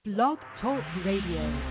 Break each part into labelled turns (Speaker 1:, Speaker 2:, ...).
Speaker 1: Blog Talk Radio.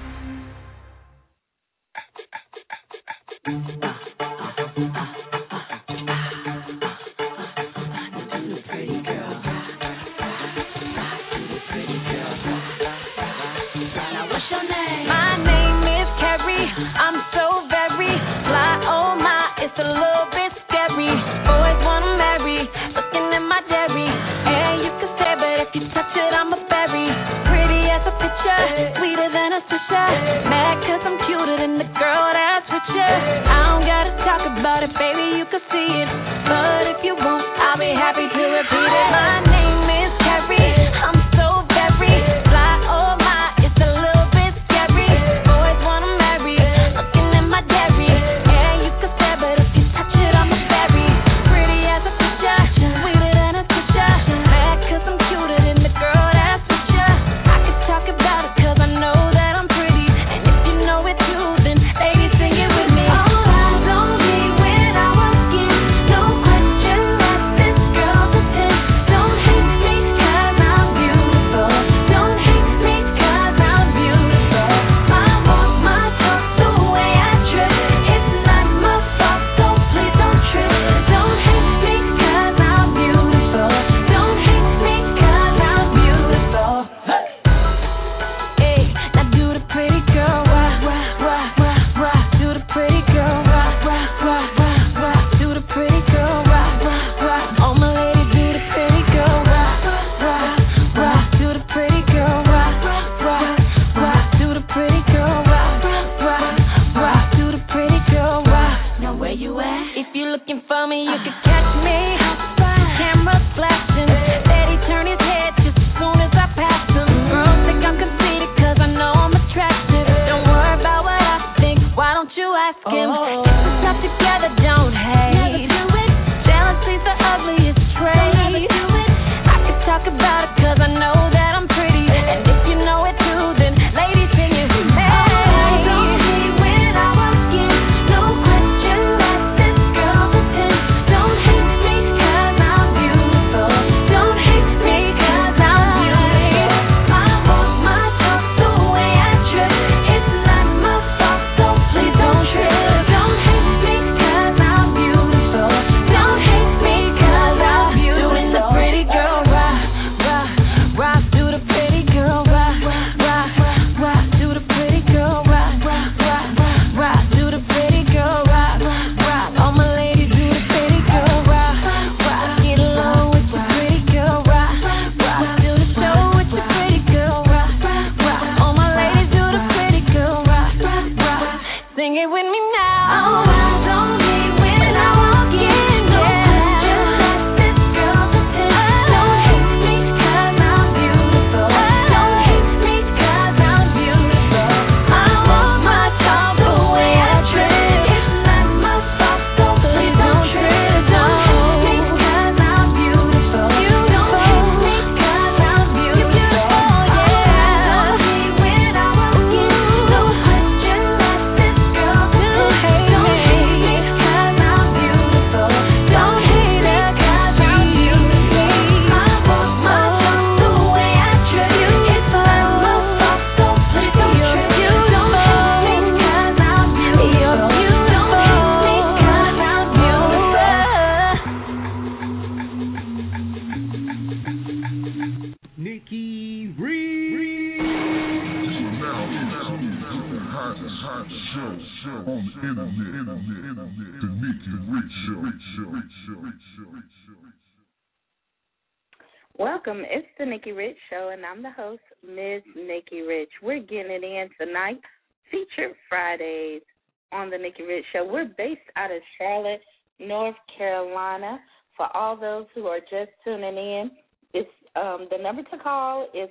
Speaker 2: Welcome. It's the Nikki Rich Show, and I'm the host, Ms. Nikki Rich. We're getting it in tonight, Featured Fridays on the Nikki Rich Show. We're based out of Charlotte, North Carolina. For all those who are just tuning in, it's the number to call is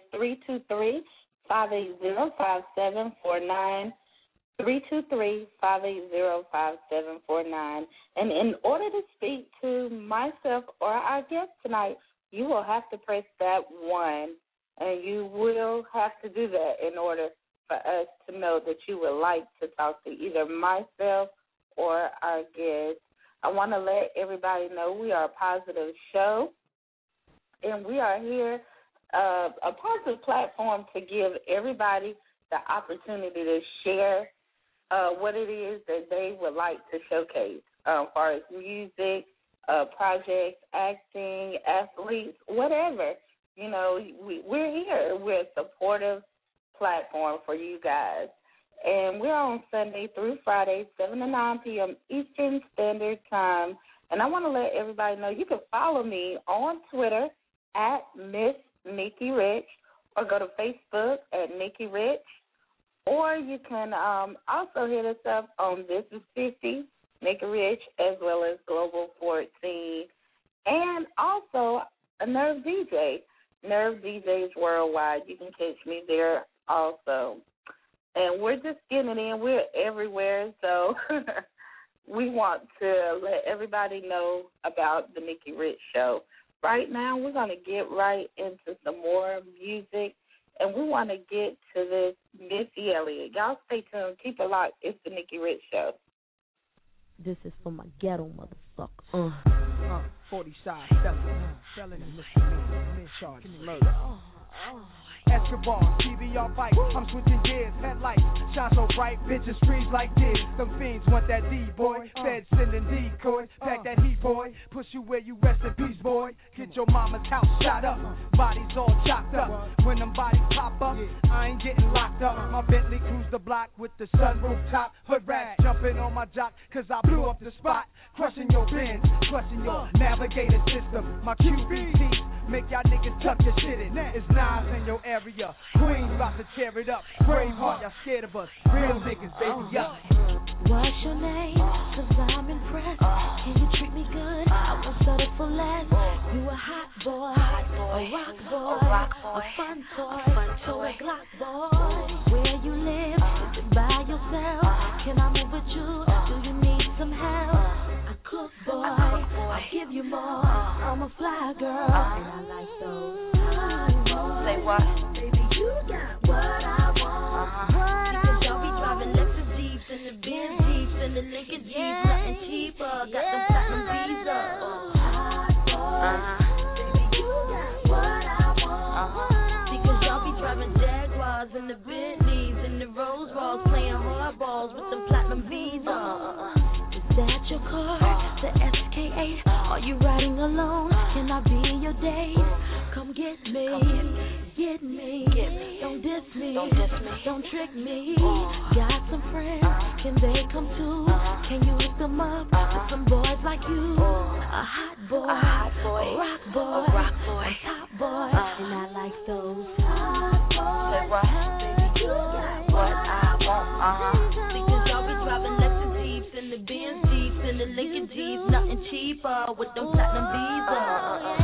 Speaker 2: 323-580-5749, 323-580-5749. And in order to speak to myself or our guest tonight, you will have to press that 1, and you will have to do that in order for us to know that you would like to talk to either myself or our guest. I want to let everybody know we are a positive show, and we are here a positive platform to give everybody the opportunity to share what it is that they would like to showcase, as far as music, projects, acting, athletes, whatever. You know, we're here. We're a supportive platform for you guys. And we're on Sunday through Friday, 7 to 9 p.m. Eastern Standard Time. And I want to let everybody know you can follow me on Twitter at Miss Nikki Rich, or go to Facebook at Nikki Rich, or you can also hit us up on This Is 50, Nikki Rich, as well as Global 14, and also a Nerve DJ. Nerve DJs Worldwide. You can catch me there also. And we're just getting it in. We're everywhere, so we want to let everybody know about the Nikki Rich Show. Right now, we're going to get right into some more music, and we want to get to this Missy Elliott. Y'all stay tuned. Keep it locked. It's the Nikki Rich Show.
Speaker 1: This is for my ghetto motherfuckers.
Speaker 3: 40 side felony, misdemeanor, charge, murder. Escobar, TVR bike, I'm switching gears, headlights, shine so bright, bitches freeze like this. Them fiends want that D-boy, feds sending decoys, pack that heat, boy, push you where you rest in peace, boy. Get your mama's house shot up, bodies all chopped up. When them bodies pop up, I ain't getting locked up. My Bentley cruise the block with the sunroof top, hood rats jumping on my jock, cause I blew up the spot. Crushing your bins, crushing your navigator system. My QBT, make y'all niggas tuck your shit in. It's Nas in your area, Queens about to tear it up. Braveheart, y'all scared of us. Real niggas, baby, up.
Speaker 4: What's your name? Cause I'm impressed. Can you treat me good? I won't settle for less. You a hot boy, a rock boy, a fun toy, so a Glock boy. Where you live? Is it by yourself? Can I move with you? Do you need some help? I cook, boy, I give you more. I'm a fly girl, and I like those.
Speaker 2: Say what?
Speaker 4: Baby, you got what I want. Because y'all be driving Lexus Jeeps and the Benz Jeeps and the Lincoln Jeeps, nothing cheaper. Got them platinum Visa. Baby, you got what I want. Because y'all be driving Jaguars and the Bentleys and the Rolls Royce, playing hardballs with them platinum Visa. Is that your car? The SK8? Are you riding alone? Can I be your date? Come get me, get me. Don't diss me, don't trick me. Got some friends, can they come too? Can you hook them up with some boys like you? A hot boy, a rock boy, a top boy, and I like those hot boys.
Speaker 2: Say what?
Speaker 4: Baby, you got what I want. Because y'all be driving Lexus Jeeps and the Benz Jeeps and the Lincoln Jeeps, nothing cheaper with them platinum Visa.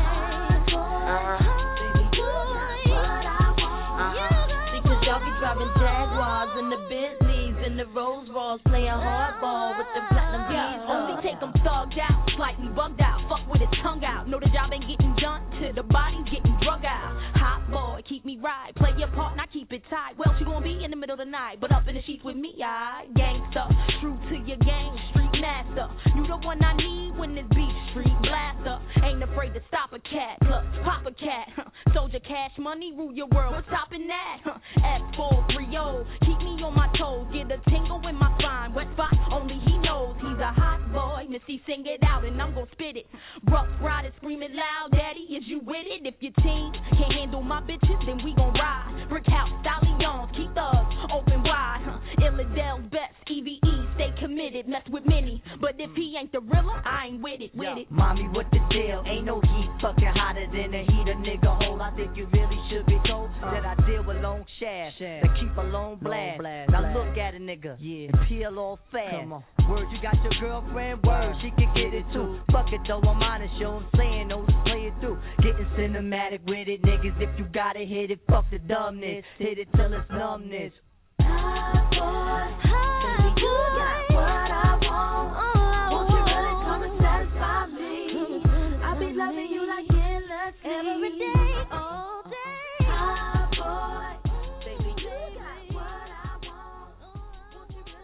Speaker 4: Because y'all be driving Jaguars and the Bentleys and the Rolls Royce, playing hardball with the platinum V's. Only take them thugged out, slightly bugged out, fuck with his tongue out. Know the job ain't getting done till the body's getting drug out. Hot boy, keep me right, play your part and I keep it tight. Well, she gonna be in the middle of the night, but up in the sheets with me, I gangsta, true to your game, street master. You the one I need when this beat street blaster. Ain't afraid to stop a cat, look, pop a cat. Soldier cash money, rule your world, what's topping that? F430, keep me on my toes, get a tingle in my spine. Wet spot, only he knows he's a hot boy. Missy, sing it out and I'm gon' spit it. Rough riders screaming loud, daddy, is you with it? If your team can't handle my bitches, then we gon' ride. Brick house, stallions, keep thugs open wide. Illadel's best, EVE, stay committed, mess with many. But if he ain't the realer, I ain't with it, with it.
Speaker 5: Mommy, what the deal? Ain't no heat fucking hotter than a heater, nigga hole. I think you really should be told that I deal with long shafts that keep a long blast. Now look at a nigga and peel off fast. Word, you got your girlfriend, word, she can get it too. Fuck it though, I'm on a show, I'm saying, no, just play it through. Getting cinematic with it, niggas, if you gotta hit it, fuck the dumbness. Hit it till it's numbness.
Speaker 4: Hot boy, baby, you got what I want. Won't you really come and satisfy me? I be loving you like endlessly, every day, all day. Hot boy, baby, you got what I want. Won't you really?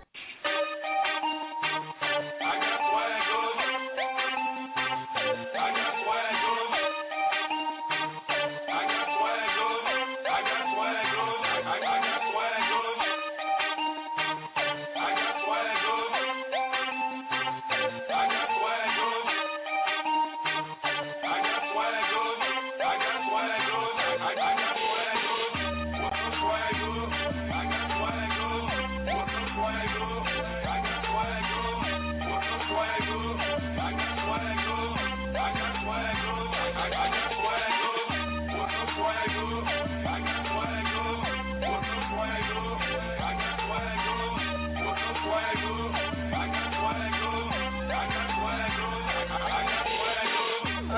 Speaker 6: I got swag on.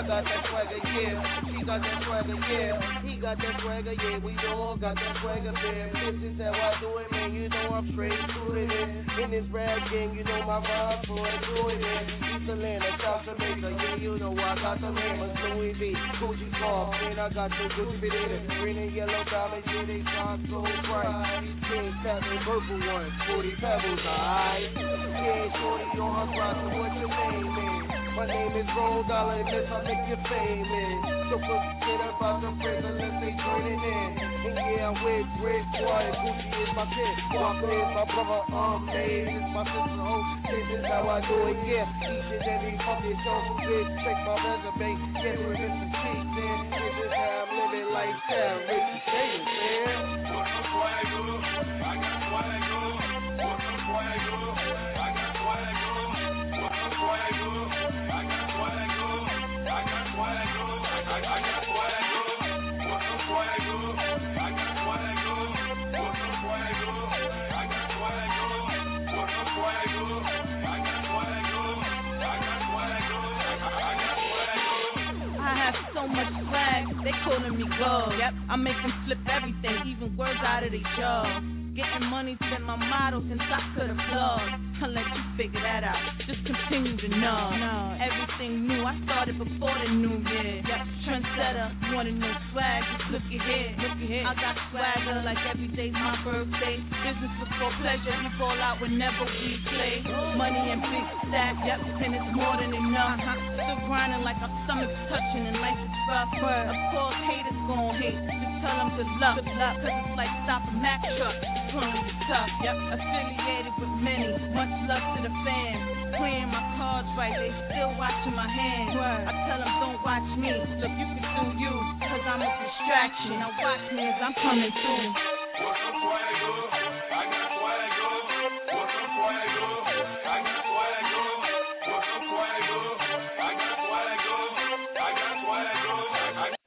Speaker 6: got that swagger, yeah. She got that swagger, yeah. He got that swagger, yeah. We all got that swagger, man. This is how I do it, man. You know I'm straight to it, in this rap game, you know my rhymes for it, do it, man. East Atlanta, South Jamaica, yeah, you know I got the hammers, Louis V, Gucci Farm, man, I got the Gucci fit in it. Green and yellow diamonds, yeah, they shine so bright. King Captain, purple ones, 40 pebbles, alright. Yeah, shorty on her roster, what's your name, man? My name is Roll Dollar, and this I make you famous. So forget about the friends unless they joining in. And yeah, I'm with Red Squad, and Gucci is my kid. Walker is my brother, Maze is my sister, oh. This is how I do it, yeah. Each and every fucking show, bitch, check my resume. Get rid of some cheap, man. This is how I'm living lifestyle. Richie James, man. What's the swagger? I got swagger. What's the swagger? I got swagger. What's the swagger? I got swagger. I got swagger. I got swagger. What's the swagger? I got swagger. What's the swagger? I got swagger. What's the swagger? I got swagger. I got swagger. I got swagger.
Speaker 4: I have so much swag, they calling me gold. Yep, I make them flip everything, even words out of their jaws. Getting money's been my motto since I could have vlogged. I'll let you figure that out, just continue to know. Everything new, I started before the new year. Yep, trendsetter, you wanna know swag, just look at here. I got swagger like every day's my birthday. Business before pleasure, we fall out whenever we play. Money and big stack, yep, and it's more than enough. Still grinding like our stomach's touching and life is rough. Of course, haters gon' hate, just tell them good luck. Cause it's like stopping Mack truck. Growing tough, yep, affiliated with many. Much love to the fans. Playing my cards right, they still watching my hands. I tell them don't watch me, so you can do you. Cause I'm a distraction. Now watch me as I'm coming through.
Speaker 6: What's the swagger? I got swagger. What's the swagger? I got swagger. What's the swagger? I got swagger. I got swagger. I got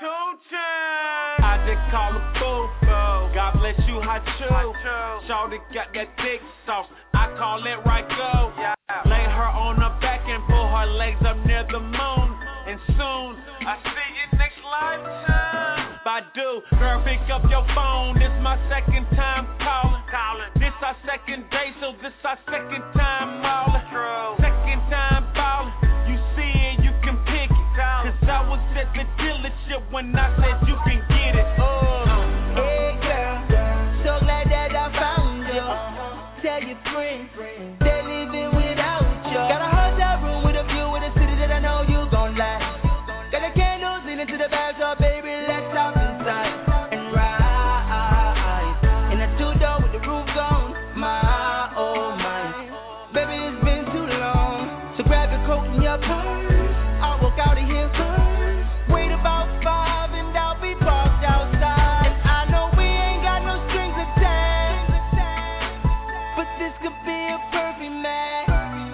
Speaker 6: swagger. I just call a boo. God bless you, Hachu. Shawty got that thick sauce. I call it right go. Lay her on her back and pull her legs up near the moon. And soon I see you next lifetime. Badu, girl, pick up your phone. This my second time calling. This our second day, so this our second time calling. Second time ballin'. You see it, you can pick it. Cause I was at the dealership when I said you can get it.
Speaker 5: Hey girl, so glad that I found you. Tell your friends they're leaving without you. Got a hotel room with a view of the city that I know you gon' like. Got the candles leading to the bathroom, baby, let's hop inside and ride. In a two-door with the roof gone, my oh my. Baby, it's been too long, so grab your coat and your purse. I'll walk out of here first. Wait about 5 and I'll be parked outside. And I know we ain't got no strings attached, but this could be a perfect match.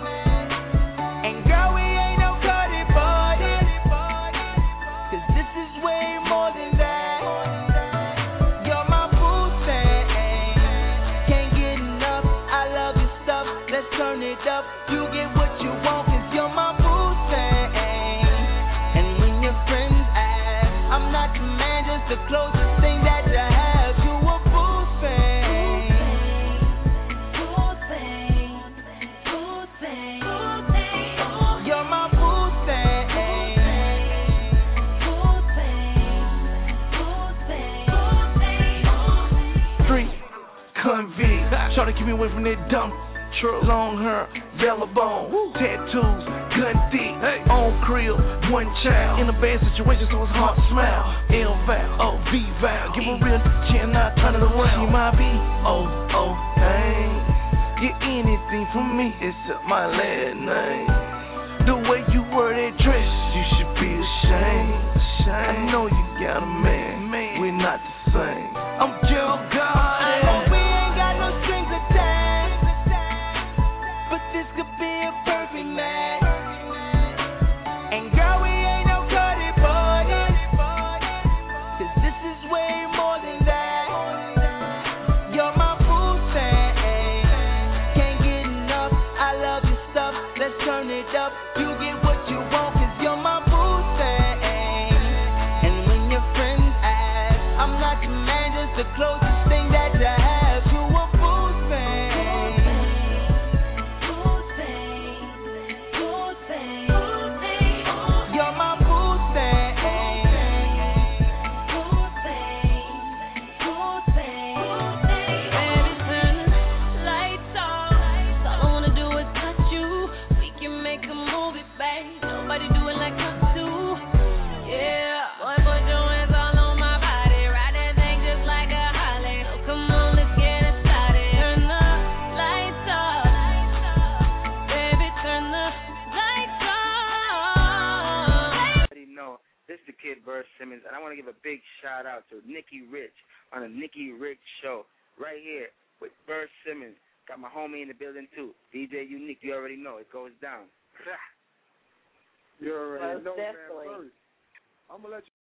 Speaker 5: And girl, we ain't no cutty party, cause this is way more than that. You're my boo thing, can't get enough. I love your stuff, let's turn it up. You get what you want, cause you're my boo thing. And when your friends ask, I'm not the man, just the closest thing that you have to a boo thing. You're my boo thing.
Speaker 6: Street convict. Try to keep me away from that dumb. Long hair, yellow bone, tattoos, gun dick, on crib, one child. In a bad situation, so it's hard to smile. L-Val, V-Val, give a real chin, not turn it around. She my B-O-O-A. Get anything from me except my last name. The way you wear that dress, you should be ashamed. I know you got a man, we're not the same. I'm Joe God.
Speaker 5: We ain't got no strings attached, but this could be a perfect match. And girl, we ain't no cutty party, cause this is way more than that. You're my boo thing, can't get enough. I love your stuff, let's turn it up. You get what you want, cause you're my boo thing.
Speaker 7: a big shout out to Nikki Rich on the Nikki Rich Show right here with Bert Simmons. Got my homie in the building too, DJ Unique. You already know it goes down.
Speaker 8: You already know,
Speaker 2: definitely.
Speaker 8: man. First, I'm gonna let you.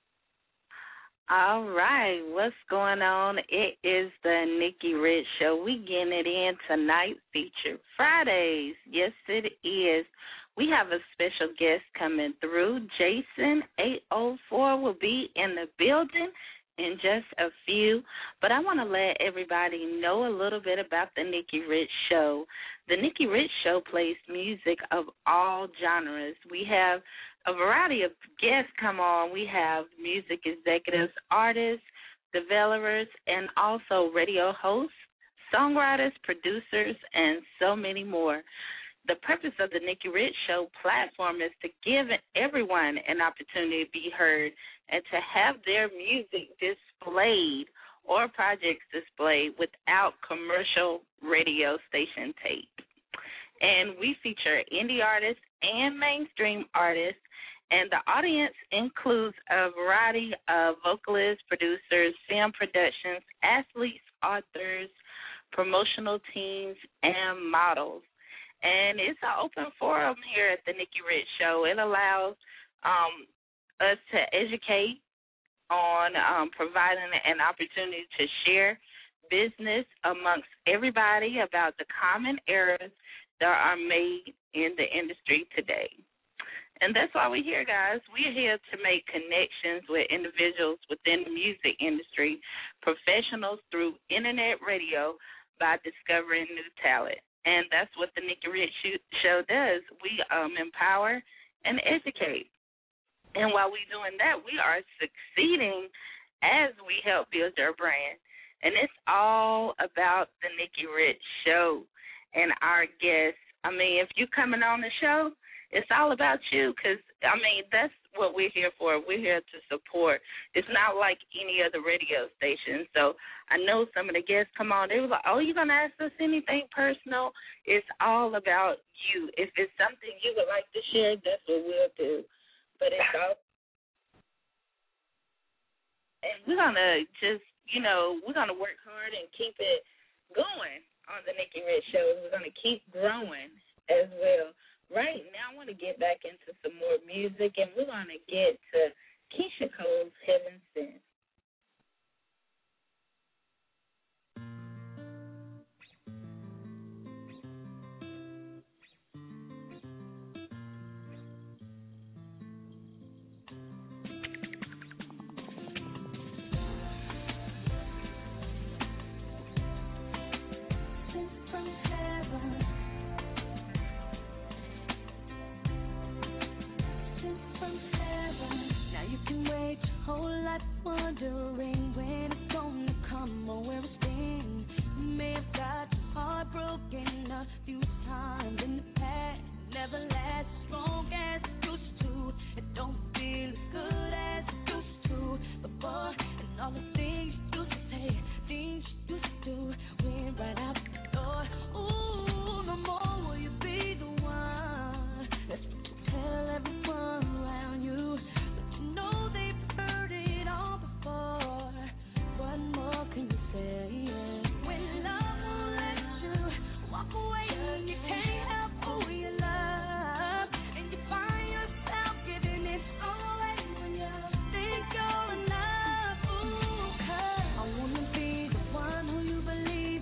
Speaker 2: All right, what's going on? It is the Nikki Rich Show. We getting it in tonight, featured Fridays. Yes, it is. We have a special guest coming through. Jason 804 will be in the building in just a few. But I want to let everybody know a little bit about the Nikki Rich Show. The Nikki Rich Show plays music of all genres. We have a variety of guests come on. We have music executives, artists, developers, and also radio hosts, songwriters, producers, and so many more. The purpose of the Nikki Rich Show platform is to give everyone an opportunity to be heard and to have their music displayed or projects displayed without commercial radio station tape. And we feature indie artists and mainstream artists, and the audience includes a variety of vocalists, producers, film productions, athletes, authors, promotional teams, and models. And it's an open forum here at the Nikki Rich Show. It allows us to educate on providing an opportunity to share business amongst everybody about the common errors that are made in the industry today. And that's why we're here, guys. We're here to make connections with individuals within the music industry, professionals through internet radio by discovering new talent. And that's what the Nikki Rich Show does. We empower and educate. And while we're doing that, we are succeeding as we help build our brand. And it's all about the Nikki Rich Show and our guests. I mean, if you're coming on the show, it's all about you because, I mean, that's what we're here for. We're here to support. It's not like any other radio station. So I know some of the guests come on, they were like, oh, you're going to ask us anything personal? It's all about you. If it's something you would like to share, that's what we'll do. But it's all, and we're going to just, you know, we're going to work hard and keep it going on the Nikki Rich Show. We're going to keep growing as well. Right now, I want to get back into some more music, and we're going to get to Keisha Cole's Heaven Sent.
Speaker 9: Whole life wondering when it's gonna come or where it's been. You may have got your heart broken a few times in the past. Never lasts as long as it used to. It don't feel as good as it used to before. And all the things you used to say, things you used to do, went right out the door. Ooh, no more will you be the one that's to tell everyone around you. But you know they've heard it all before. What more can you say? When love won't let you walk away and you can't help who you love, and you find yourself giving it all away when you think you're enough. Ooh, 'cause I wanna be the one who you believe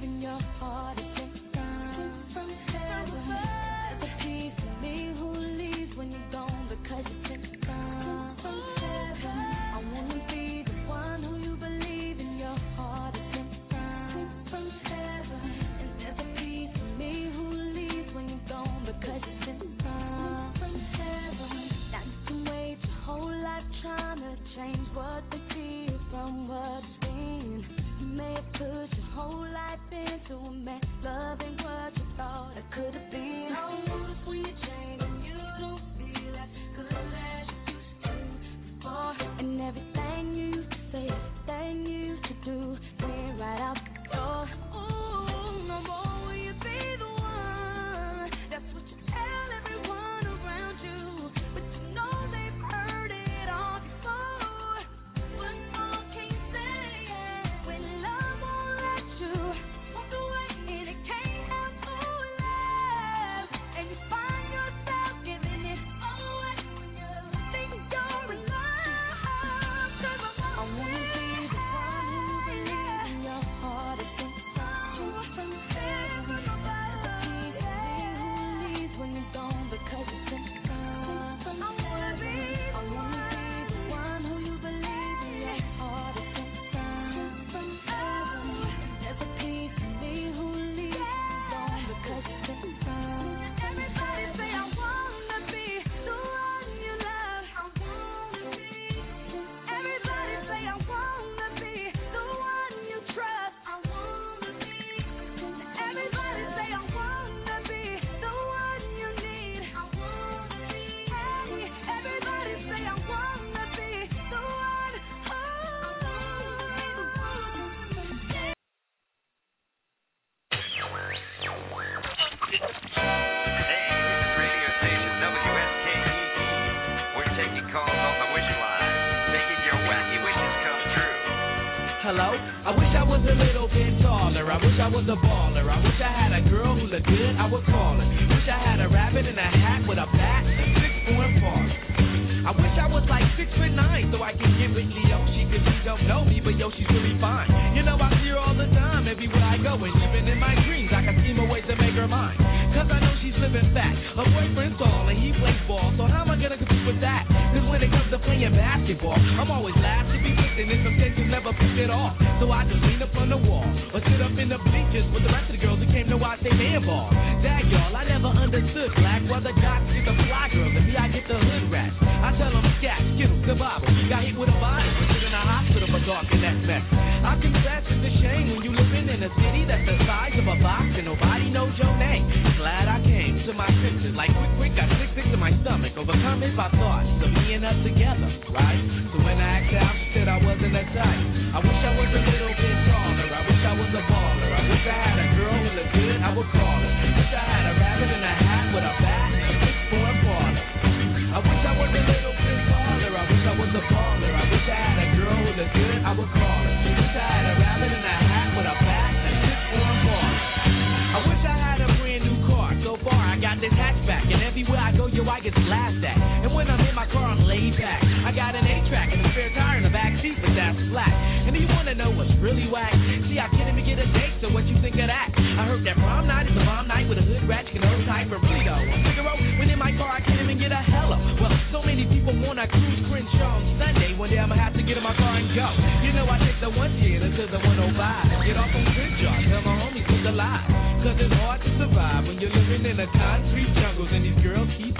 Speaker 3: Hello? I wish I was a little bit taller. I wish I was a baller. I wish I had a girl who looked good, I would call her. Wish I had a rabbit in a hat with a bat and 6'4" parlor. I wish I was like 6'9" so I can get with Leoshi, cause she don't know me, but yo, she's really fine. You know, I see her all the time, everywhere I go, and even in my dreams, I can scheme a way to make her mine. Cause I know she's living fat. Her boyfriend's tall and he plays ball, so how am I gonna compete with that? Cause when it comes to playing basketball, I'm always last to be picked, and in some cases never picked at all. So I just lean up on the wall, or sit up in the bleachers with the rest of the girls who came to watch they man ball. Dag y'all, I never understood black, why the jocks get the fly girls, and me I get the hood rats. I tell them scat, skittles, survival. Got hit with a body, was in a hospital for dark in that mess. I confess it's a shame when you living in a city that's the size of a box and nobody knows your name. Glad I came to my senses, like quick, got sick to my stomach, overcome it by thoughts of me and her together, right? So when I asked her out, she said I wasn't a type. I wish I was a little bit taller. I wish I was a baller. I wish I had a girl who looked good, I would call her. Wish I had a rabbit in a hat with a bat and a 6'4" parlor. I wish I was a little bit taller. I wish I was a baller. I wish I had a girl who looked good, I would call her. Wish I had a rabbit in a hat with a bat and a 6'4" parlor. I wish I had a brand new car. So far I got this hatchback, and everywhere I go, yo, I get laughed at. And when I'm in my car, I'm laid back. I got an 8-track and a spare tire in the back seat, but that's flat. And do you wanna know what's really whack? See, I can't even get a date, so what you think of that? I heard that prom night is a bomb night with a hood rat, you can hold tight for really though. Figaro, when in my car, I can't even get a hello. Well, so many people wanna cruise Crenshaw on Sunday. One day I'ma have to get in my car and go. You know, I take the 110 to the 105. Get off on Crenshaw, tell my homies look alive. Cause it's hard to survive when you're living in the concrete jungles and these girls keep.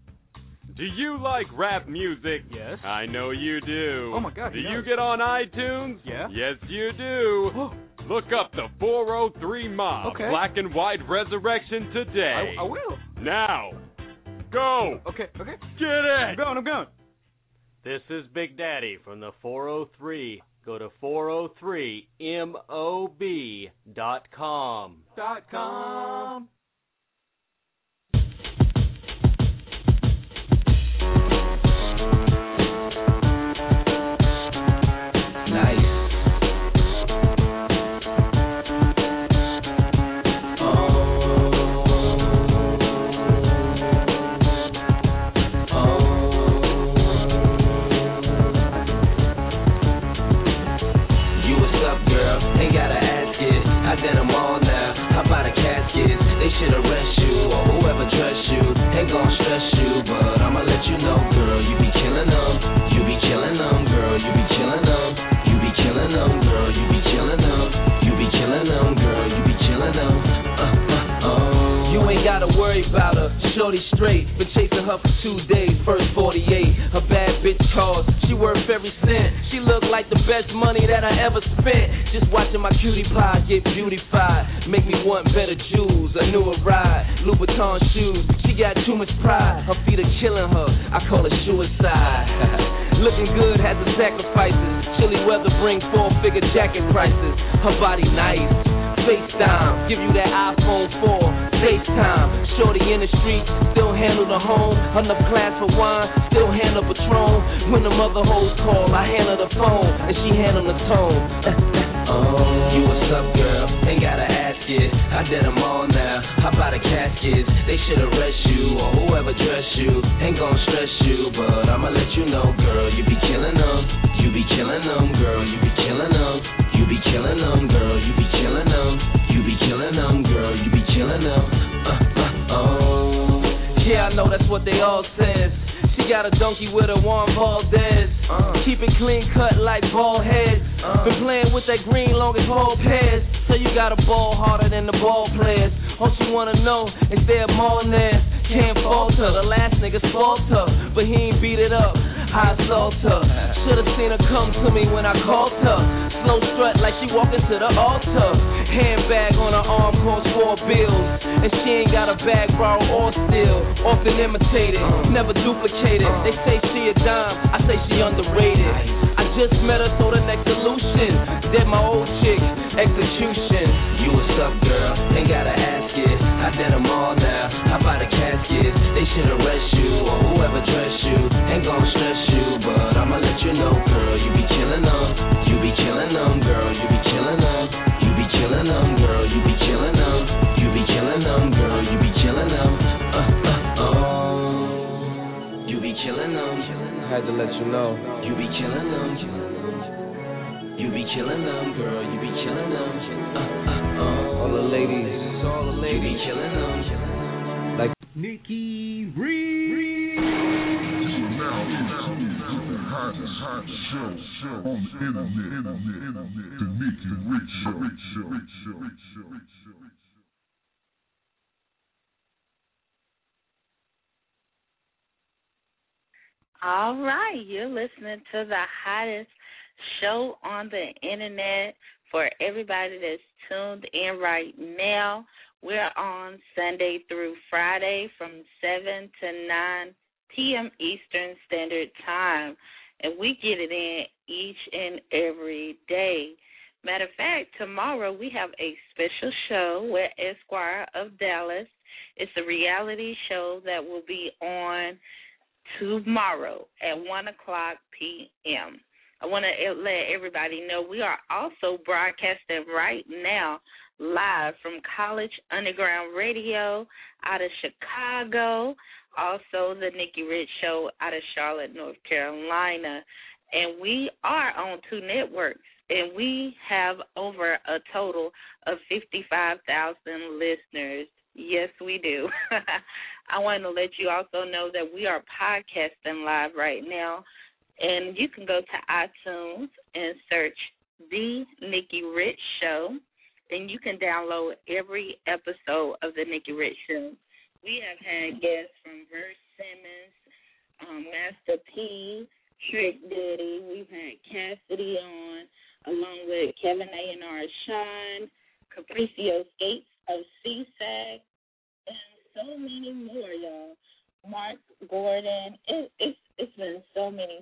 Speaker 10: Do you like rap music?
Speaker 11: Yes.
Speaker 10: I know you do.
Speaker 11: Oh my God.
Speaker 10: Do you get on iTunes?
Speaker 11: Yeah.
Speaker 10: Yes, you do. Look up the 403 Mob Black and White Resurrection today.
Speaker 11: I will.
Speaker 10: Now. Go.
Speaker 11: Okay.
Speaker 10: Get it.
Speaker 11: I'm going.
Speaker 12: This is Big Daddy from the 403. Go to 403mob.com.
Speaker 6: Shorty straight, been chasing her for 2 days, first 48. Her bad bitch calls, she worth every cent. She look like the best money that I ever spent. Just watching my cutie pie get beautified, make me want better jewels, a newer ride, Louboutin shoes. She got too much pride, her feet are killing her, I call it suicide. Looking good has its sacrifices, chilly weather brings 4-figure jacket prices. Her body nice, FaceTime, give you that iPhone 4, FaceTime. Shorty in the street, still handle the home. Enough class for wine, still handle Patron. When the mother hoes call, I handle the phone, and she handle the tone. You what's up, girl? Ain't gotta ask it. I did them all now. How about the caskets? They should arrest you, or whoever dressed you. Ain't gon' stress you, but I'ma let you know, girl. You be killing them. You be killing them, girl. You be killing them. You be killing them, girl. You be killing them. You be killing them, girl. You be killing them. Yeah, I know that's what they all says. She got a donkey with a Juan Valdez. Keep it clean cut like bald heads. Been playing with that green long as ball pairs. So you got a ball harder than the ball players. All she wanna know is there more than this. Can't falter, the last nigga spoiled her, but he ain't beat it up. I assault her. Should've seen her come to me when I called her. Slow strut like she walking to the altar. Handbag on her arm costs 4 bills. And she ain't got a bag borrowed or steal. Often imitated, never duplicated. They say she a dime, I say she underrated. I just met her, so the next solution. Dead my old chick, execution. You what's up, girl? Ain't gotta ask it. I did them all now. How about the casket? They should arrest you, or whoever dressed you. Ain't gon' stress you, but I'ma let you know, girl. You be killing them. You be killing them, girl.
Speaker 11: had to let you know.
Speaker 13: You be killing them. You be killing them, girl. You be killing them.
Speaker 11: All the ladies.
Speaker 13: You be killing them.
Speaker 11: Like
Speaker 14: Nikki Reed.
Speaker 15: Now the hottest show on the internet. The Nikki Rich Show.
Speaker 2: All right, you're listening to the hottest show on the internet. For everybody that's tuned in right now, we're on Sunday through Friday from 7 to 9 p.m. Eastern Standard Time, and we get it in each and every day. Matter of fact, tomorrow we have a special show with Esquire of Dallas. It's a reality show that will be on tomorrow at 1 o'clock p.m. I want to let everybody know we are also broadcasting right now live from College Underground Radio out of Chicago, also the Nikki Rich Show out of Charlotte, North Carolina. And we are on 2 networks, and we have over a total of 55,000 listeners. Yes, we do. I want to let you also know that we are podcasting live right now, and you can go to iTunes and search The Nikki Rich Show, and you can download every episode of The Nikki Rich Show. We have had guests from Verse Simmons, Master P, Trick Daddy. We've had Cassidy on, along with Kevin A&R Shine, Capricio Skates of CSAC, and so many more, y'all. Mark Gordon. It's been so many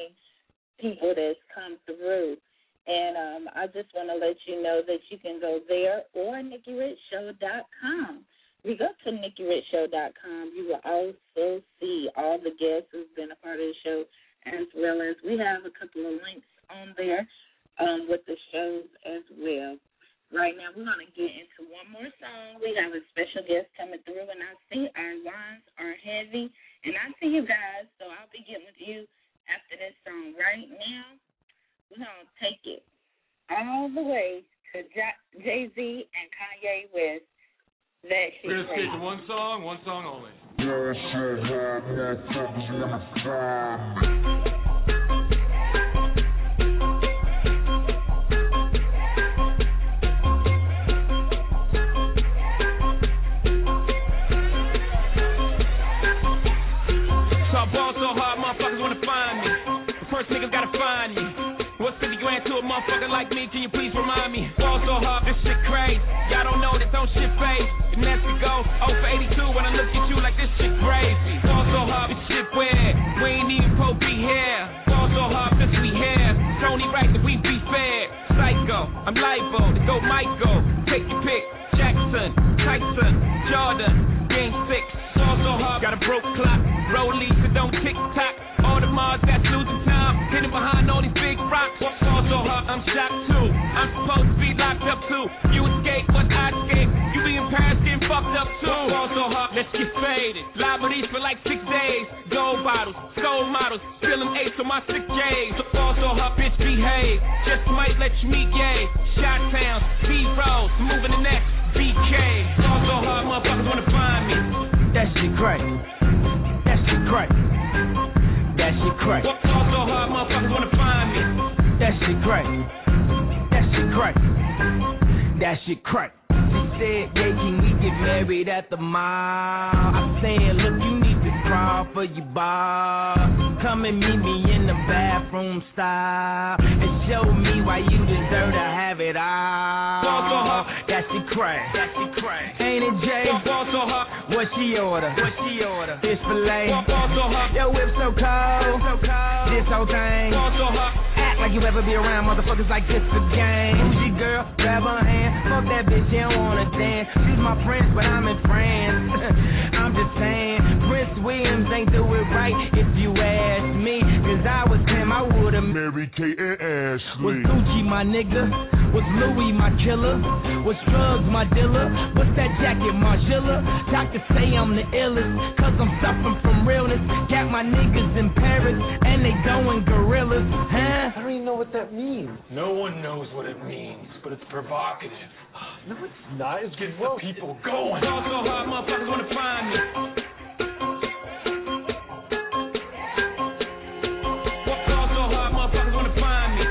Speaker 2: people that's come through. And I just want to let you know that you can go there or NikkiRichShow.com. If you go to NikkiRichShow.com, you will also see all the guests who've been a part of the show, as well as we have a couple of links on there with the shows as well. Right now, we're going to get into one more song. We have a special guest coming through, and I see our lines are heavy. And I see you guys, so I'll be getting with you after this song. Right now, we're going to take it all the way to Jay-Z and Kanye West. That shit.
Speaker 16: We're going to skip to one song only.
Speaker 17: Ball so hard, motherfuckers wanna find me. The first niggas gotta find me. What's 50 grand to a motherfucker like me? Can you please remind me? Ball so hard, this shit crazy. Y'all don't know that don't shit phase. And as we go, 0 for 82 when I look at you like this shit crazy. Ball so hard, this shit weird. We ain't even Pope be here. Ball so hard, this we here. Tony right that we be fair. Psycho, I'm libo to go Michael. Take your pick. Jackson, Tyson, Jordan, Game 6. Ball so hard, got a broke clock. Rollies that don't tick-tock. All the Mars that's losing time. Hidden behind all these big rocks. Fall so hard, I'm shocked too. I'm supposed to be locked up too. You escape, but I escape. You be in Paris getting fucked up too. Fall so hard, let's get faded. Liberties for like 6 days. Gold bottles, soul models. Spill them ace on my 6 J's. Fall so hard, bitch, behave. Just might let you meet gay. Shot towns, B-rolls, moving the next BK. Fall so hard, motherfuckers wanna find me. That shit great. That shit great. That shit great. Fall so hard, motherfuckers wanna find me. That shit great. That shit great. That shit great. She said, yeah, can we get married at the mall? I said, look, you need to crawl for your bar. Come and meet me in the bathroom style and show me why you deserve to have it all. Fall so hard. That shit crack. That shit crack. Ain't it, Jay? Fall so hard. What she order? What she order? Fish fillet. Fall so hard. Yo, whip so cold. So cold. This whole thing. Fall so hard. Act like you ever be around motherfuckers like this again. Who's your girl? Grab her hand. Fuck that bitch, she don't wanna dance. She's my friend, but I'm in France. I'm just saying, Prince Williams ain't do it right if you ask me. Cause I was him, I would've
Speaker 15: Mary Kate and Ashley.
Speaker 17: Was Gucci my nigga? Was Louis my killer? Was drugs my dealer? What's that jacket, Margilla? Doctors say I'm the illest, cause I'm suffering from realness. Got my niggas in Paris, and they going gorillas, huh?
Speaker 18: I don't even know what that means.
Speaker 19: No one knows what it means, but it's provocative.
Speaker 18: No, it's not. It's
Speaker 19: gets the people going.
Speaker 17: Ball so hard, motherfuckers wanna find me. Ball so hard, motherfuckers wanna find me.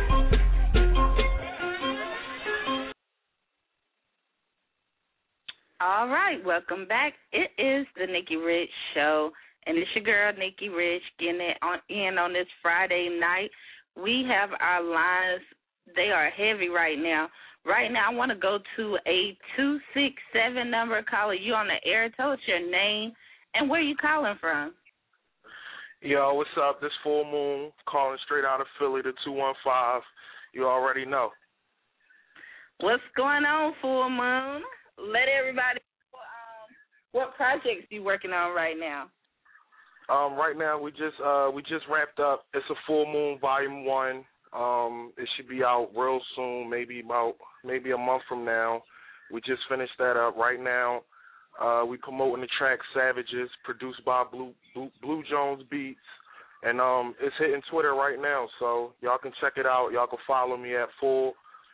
Speaker 2: All right, welcome back. It is the Nikki Rich Show, and it's your girl, Nikki Rich, getting it on this Friday night. We have our lines. They are heavy right now. Right now, I want to go to a 267 number. Caller, you on the air. Tell us your name and where you calling from.
Speaker 8: Yo, what's up? This Full Moon calling straight out of Philly, the 215. You already know.
Speaker 2: What's going on, Full Moon? Let everybody know what projects you working on right now.
Speaker 8: Right now we just wrapped up. It's a Full Moon Volume 1. It should be out real soon, maybe a month from now. We just finished that up. Right now, we promoting the track Savages, produced by Blue Jones Beats, and it's hitting Twitter right now. So y'all can check it out. Y'all can follow me at full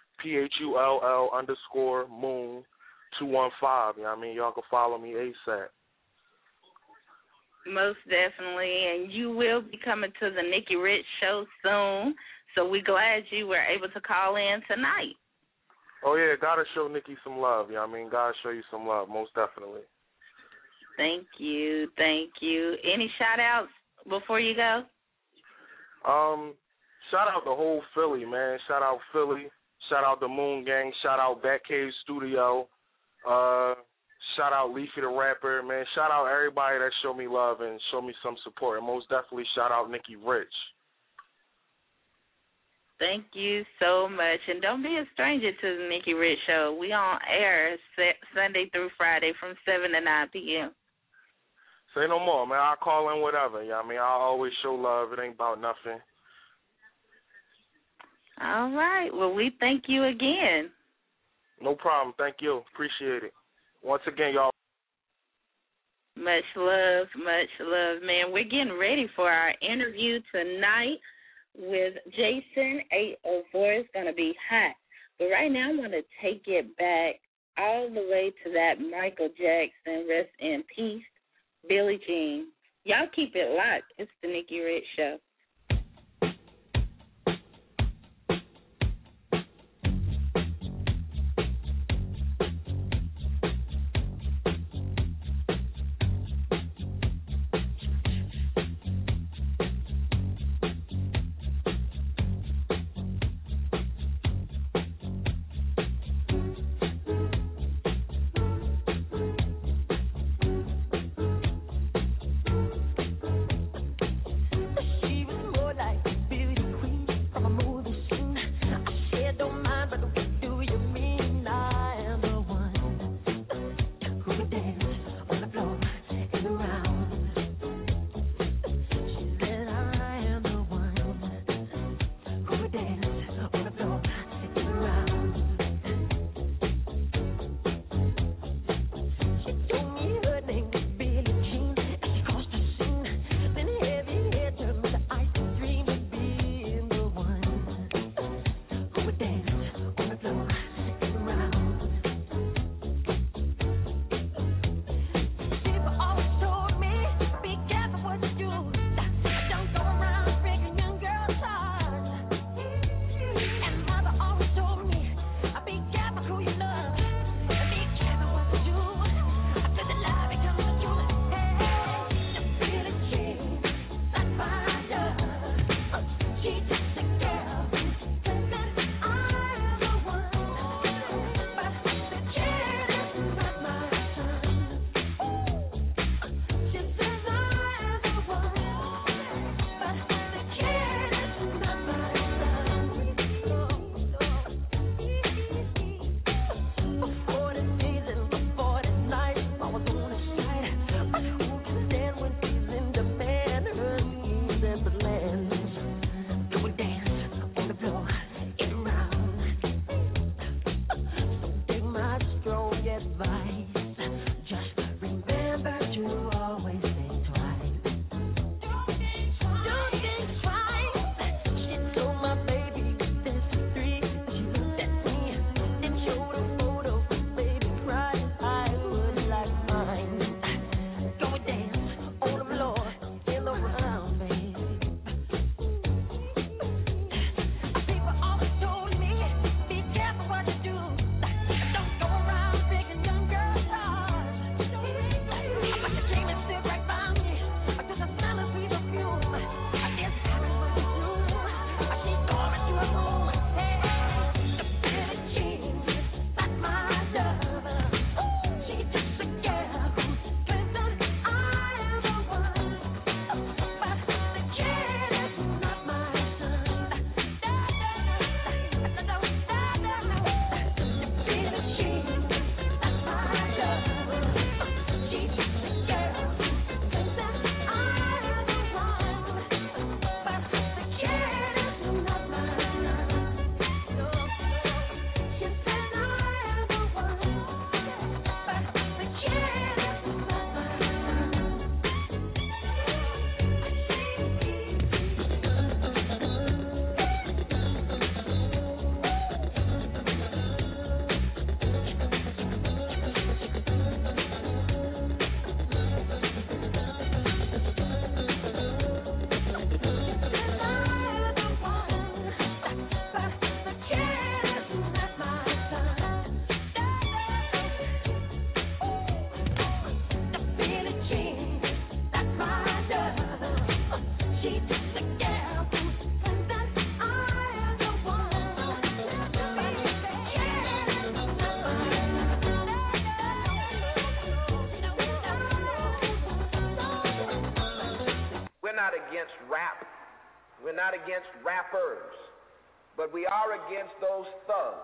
Speaker 8: PHULL_moon 215. You know what I mean? Y'all can follow me ASAP.
Speaker 2: Most definitely, and you will be coming to the Nikki Rich Show soon. So we're glad you were able to call in tonight.
Speaker 8: Oh, yeah, gotta show Nikki some love. You know what I mean? Gotta show you some love, most definitely.
Speaker 2: Thank you. Any shout-outs before you go?
Speaker 8: Shout out the whole Philly, man. Shout out Philly. Shout out the Moon Gang. Shout out Batcave Studio. Shout out Leafy the Rapper, man. Shout out everybody that showed me love and showed me some support. And most definitely shout out Nikki Rich.
Speaker 2: Thank you so much. And don't be a stranger to the Nikki Rich Show. We on air Sunday through Friday from 7 to 9 p.m.
Speaker 8: Say no more, man. I'll call in whatever. You know what I mean? I'll always show love. It ain't about nothing.
Speaker 2: All right. Well, we thank you again.
Speaker 8: No problem. Thank you. Appreciate it. Once again, y'all.
Speaker 2: Much love, man. We're getting ready for our interview tonight with Jason 804. It's going to be hot. But right now I want to take it back all the way to that Michael Jackson, rest in peace, Billie Jean. Y'all keep it locked. It's the Nikki Rich Show.
Speaker 9: She
Speaker 20: against rap. We're not against rappers. But we are against those thugs.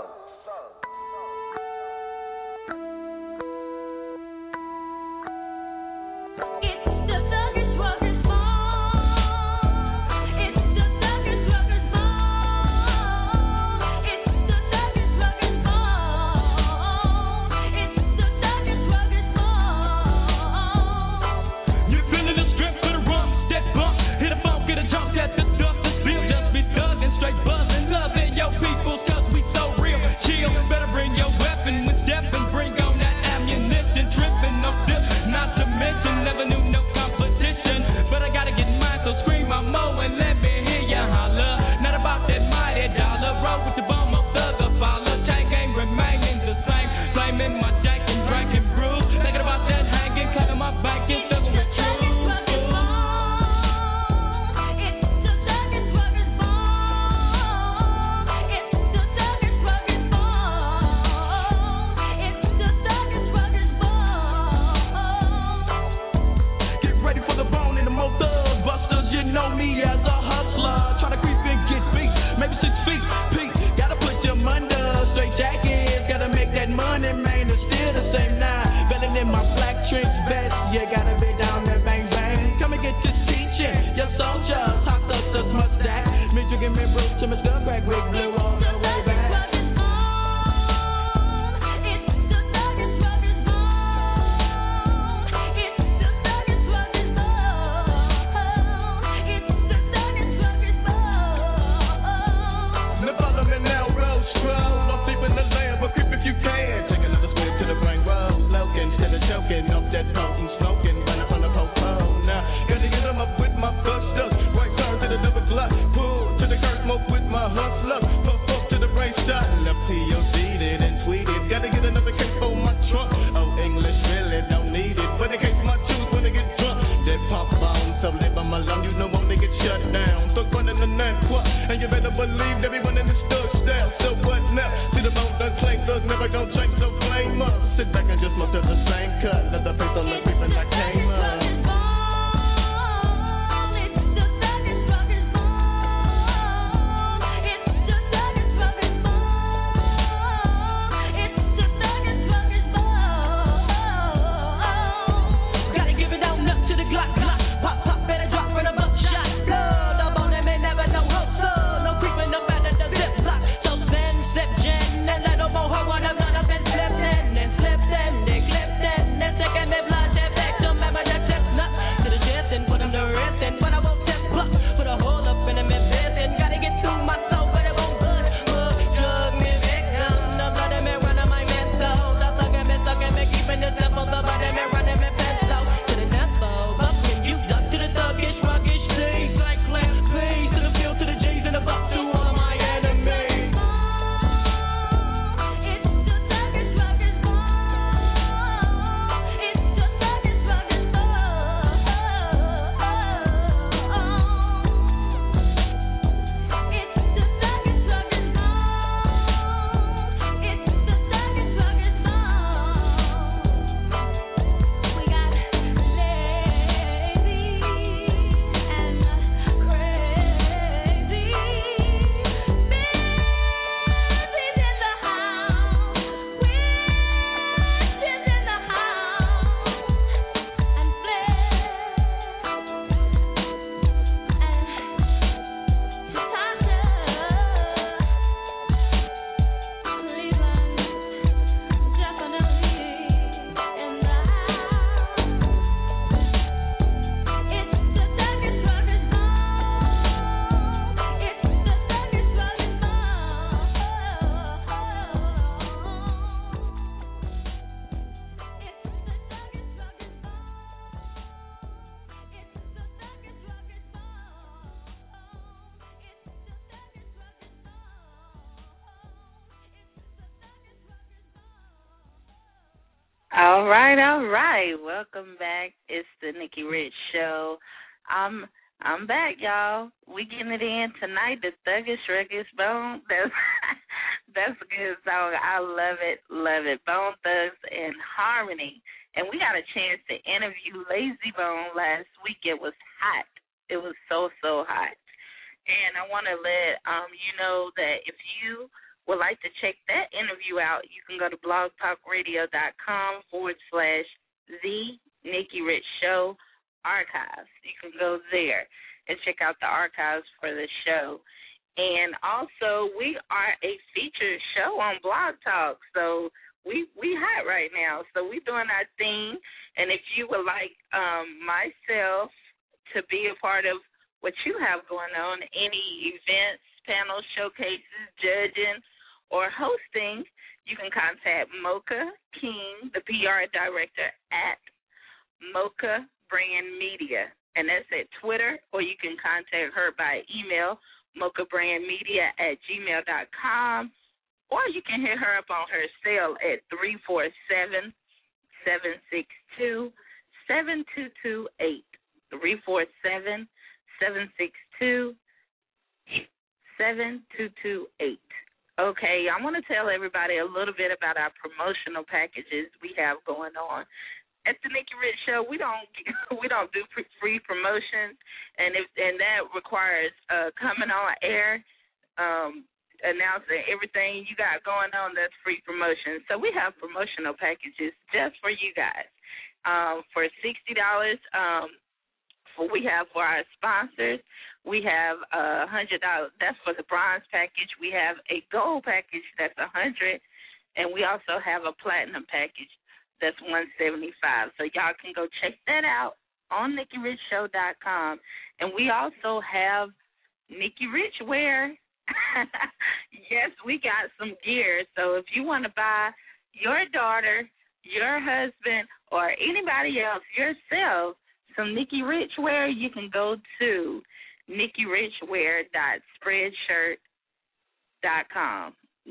Speaker 2: All right. Welcome back. It's the Nikki Rich Show. I'm back, y'all. We getting it in tonight. The Thuggish Ruggish Bone. That's a good song. I love it. Bone Thugs and Harmony. And we got a chance to interview Lazy Bone last week. It was hot. It was so hot. And I want to let you know that if you would like to check that interview out, you can go to blogtalkradio.com/The Nikki Rich Show archives. You can go there and check out the archives for the show. And also, we are a featured show on Blog Talk, so we hot right now. So we doing our thing. And if you would like myself to be a part of what you have going on, any events, panels, showcases, judging, or hosting, you can contact Mocha King, the PR director, at Mocha Brand Media. And that's at Twitter, or you can contact her by email, mochabrandmedia@gmail.com, or you can hit her up on her cell at 347-762-7228. 347-762-7228. Okay, I want to tell everybody a little bit about our promotional packages we have going on. At the Nikki Rich Show, we don't do free promotions, and that requires coming on air, announcing everything you got going on. That's free promotion. So we have promotional packages just for you guys. For $60, we have for our sponsors. We have $100. That's for the bronze package. We have a gold package that's $100, and we also have a platinum package that's $175. So y'all can go check that out on NikkiRichShow.com. And we also have Nikki Rich wear. Yes, we got some gear. So if you want to buy your daughter, your husband, or anybody else, yourself, some Nikki Rich wear, you can go to NikkiRichwear.Spreadshirt.com.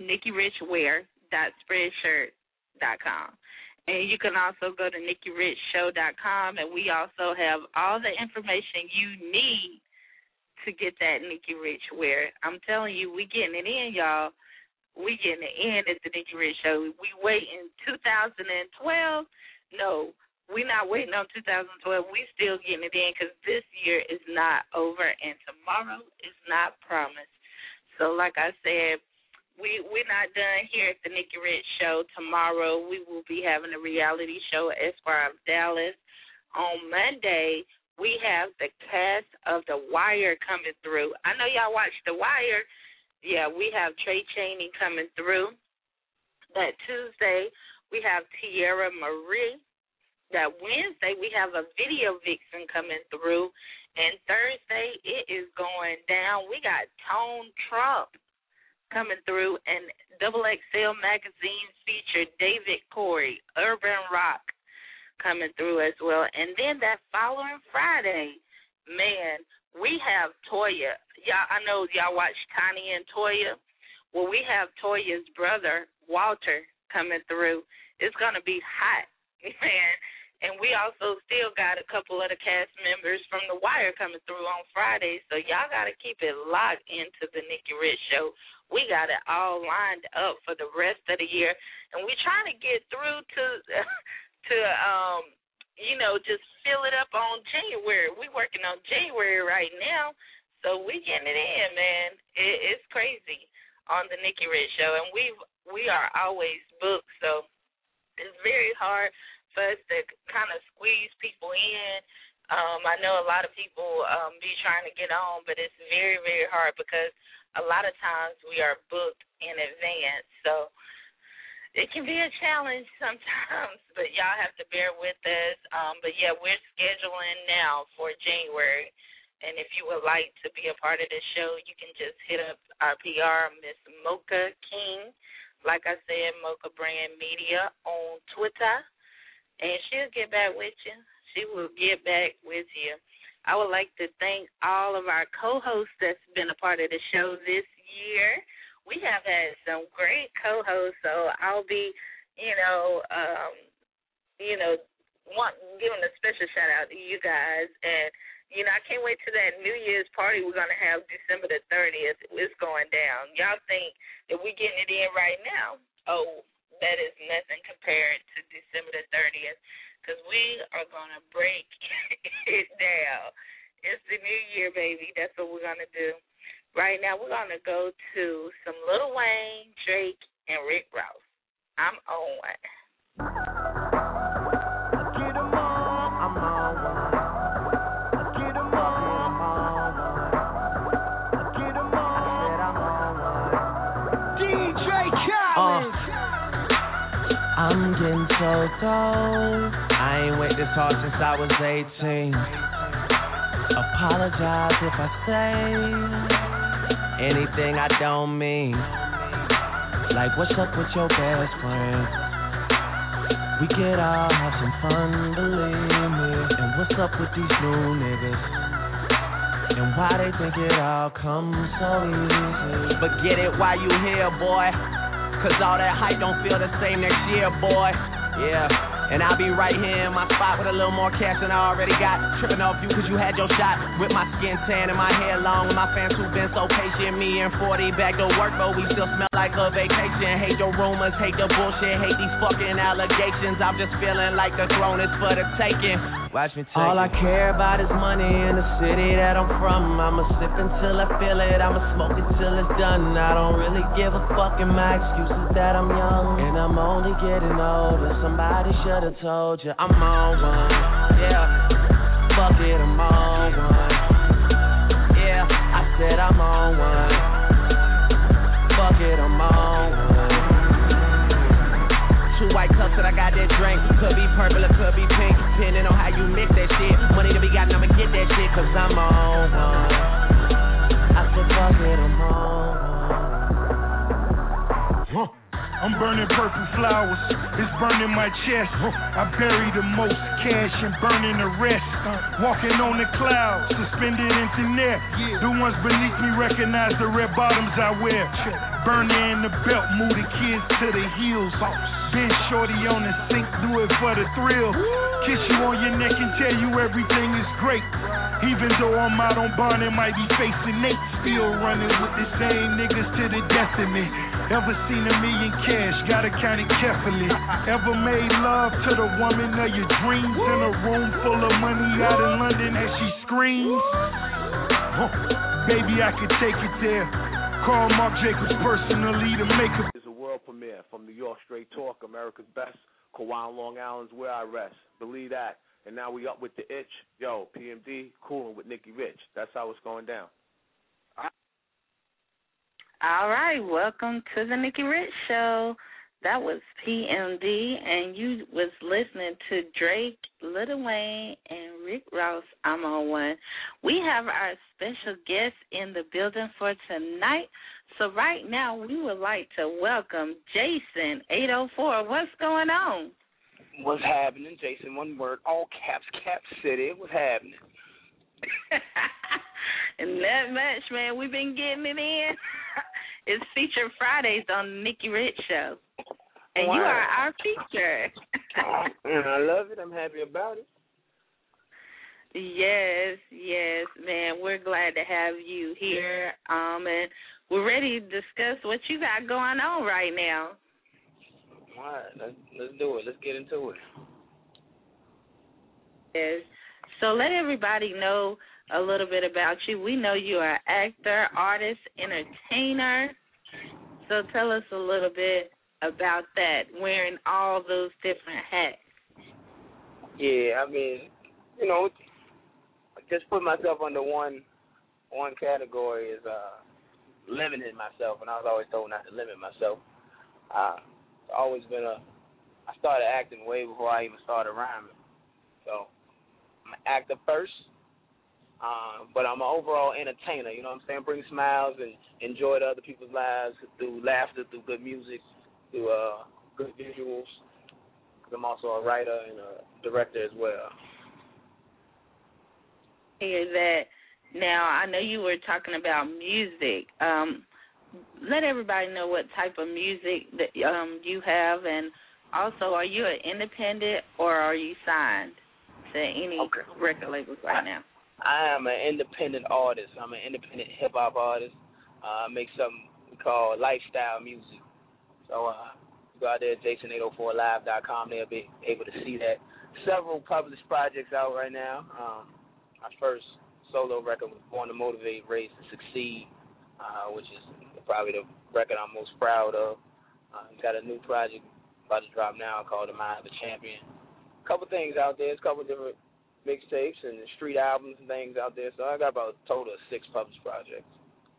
Speaker 2: NikkiRichwear.Spreadshirt.com. And you can also go to NikkiRichShow.com, and we also have all the information you need to get that Nikki Rich wear. I'm telling you, we getting it in, y'all. We getting it in at the Nikki Rich Show. We waiting 2012. No, we're not waiting on 2012. We still getting it in because this year is not over and tomorrow is not promised. So like I said, we're not done here at the Nikki Rich Show. Tomorrow we will be having a reality show at Esquire of Dallas. On Monday, we have the cast of The Wire coming through. I know y'all watch The Wire. Yeah, we have Trey Chaney coming through. That Tuesday, we have Tierra Marie. That Wednesday, we have a video vixen coming through. And Thursday, it is going down. We got Tone Trump coming through, and XXL Magazine featured David Corey, Urban Rock, coming through as well. And then that following Friday, man, we have Toya. Y'all, I know y'all watch Tiny and Toya. Well, we have Toya's brother, Walter, coming through. It's going to be hot, man. And we also still got a couple of the cast members from The Wire coming through on Friday. So y'all got to keep it locked into the Nikki Rich Show. We got it all lined up for the rest of the year. And we're trying to get through to just fill it up on January. We're working on January right now. So we getting it in, man. It's crazy on the Nikki Rich Show. And we are always booked. So it's very hard for us to kind of squeeze people in. I know a lot of people be trying to get on, but it's very, very hard because a lot of times we are booked in advance. So it can be a challenge sometimes, but y'all have to bear with us. But, yeah, we're scheduling now for January. And if you would like to be a part of the show, you can just hit up our PR, Miss Mocha King. Like I said, Mocha Brand Media on Twitter. And she'll get back with you. She will get back with you. I would like to thank all of our co-hosts that's been a part of the show this year. We have had some great co-hosts, so I'll be, giving a special shout-out to you guys. And, I can't wait to that New Year's party we're going to have December the 30th. It's going down. Y'all think that we're getting it in right now? Oh, that is nothing compared to December the 30th, because we are going to break it down. It's the new year, baby. That's what we're going to do. Right now, we're going to go to some Lil Wayne, Drake, and Rick Ross. I'm on one.
Speaker 3: Get 'em on, I'm on one. Get 'em on, I'm on one. Get 'em on, said I'm on one. DJ Khaled.
Speaker 11: I'm getting so cold. I ain't wait this hard since I was 18. Apologize if I say anything I don't mean. Like, what's up with your best friend? We could all have some fun, believe me. And what's up with these new niggas? And why they think it all comes so easy? But get it while you here, boy. Cause all that hype don't feel the same next year, boy. Yeah. And I'll be right here in my spot with a little more cash than I already got. Tripping off you cause you had your shot. With my skin tan and my hair long. With my fans who've been so patient. Me and 40 back to work, but we still smell like a vacation. Hate your rumors, hate the bullshit, hate these fucking allegations. I'm just feeling like the throne is for the taking. Watch me take all I care about is money in the city that I'm from. I'ma sip until I feel it, I'ma smoke it till it's done. I don't really give a fuck, and my excuse is that I'm young. And I'm only getting older, somebody should've told you I'm on one. Yeah, fuck it, I'm on one. Yeah, I said I'm on one. Fuck it, I'm on one. 2 white cups that I got that drink. Could be purple or could be pink, depending on how you mix that shit. Money to be got, I'ma get that shit, cause I'm on one. I said fuck it, I'm on one.
Speaker 15: I'm burning purple flowers, it's burning my chest. I bury the most cash and burning the rest. Walking on the clouds, suspended in thin air. The ones beneath me recognize the red bottoms I wear. Burning in the belt, move the kids to the heels. Been shorty on the sink, do it for the thrill. Kiss you on your neck and tell you everything is great. Even though I'm out on bond and might be facing Nate, still running with the same niggas to the death of me. Ever seen $1 million cash, gotta count it carefully. Ever made love to the woman of your dreams in a room full of money out in London as she screams? Baby, I could take it there. Call Mark Jacobs personally to make a...
Speaker 20: It's a world premiere from New York Straight Talk, America's Best. Kawan, Long Island's where I rest. Believe that. And now we up with the itch. Yo, PMD, cooling with Nikki Rich. That's how it's going down.
Speaker 2: All right, welcome to the Nikki Rich Show. That was PMD, and you was listening to Drake, Lil Wayne, and Rick Ross. I'm on one. We have our special guest in the building for tonight. So right now, we would like to welcome Jason 804. What's going on?
Speaker 7: What's happening, Jason? One word, all caps, Cap City. What's happening?
Speaker 2: And that much, man. We've been getting it in. It's Feature Fridays on the Nikki Rich Show. And you are our feature.
Speaker 7: And I love it. I'm happy about it.
Speaker 2: Yes, man. We're glad to have you here. And we're ready to discuss what you got going on right now.
Speaker 7: All right, let's do it. Let's get into it.
Speaker 2: Yes. So let everybody know a little bit about you. We know you are an actor, artist, entertainer. So tell us a little bit about that, wearing all those different hats.
Speaker 7: Yeah, I mean, you know, just put myself under one category is limiting myself, and I was always told not to limit myself. It's always been I started acting way before I even started rhyming. So I'm an actor first. But I'm an overall entertainer, you know what I'm saying? Bring smiles and enjoy to other people's lives through laughter, through good music, through good visuals. I'm also a writer and a director as well.
Speaker 2: Hear that. Now, I know you were talking about music. Let everybody know what type of music that you have, and also, are you an independent or are you signed to any record labels right now?
Speaker 7: I am an independent artist. I'm an independent hip-hop artist. I make something we call lifestyle music. So go out there at jason804live.com. They'll be able to see that. Several published projects out right now. My first solo record was Born to Motivate, Raised to Succeed, which is probably the record I'm most proud of. Got a new project about to drop now called The Mind of a Champion. A couple things out there, a couple different mixtapes and street albums and things out there. So I got about a total of 6 published projects.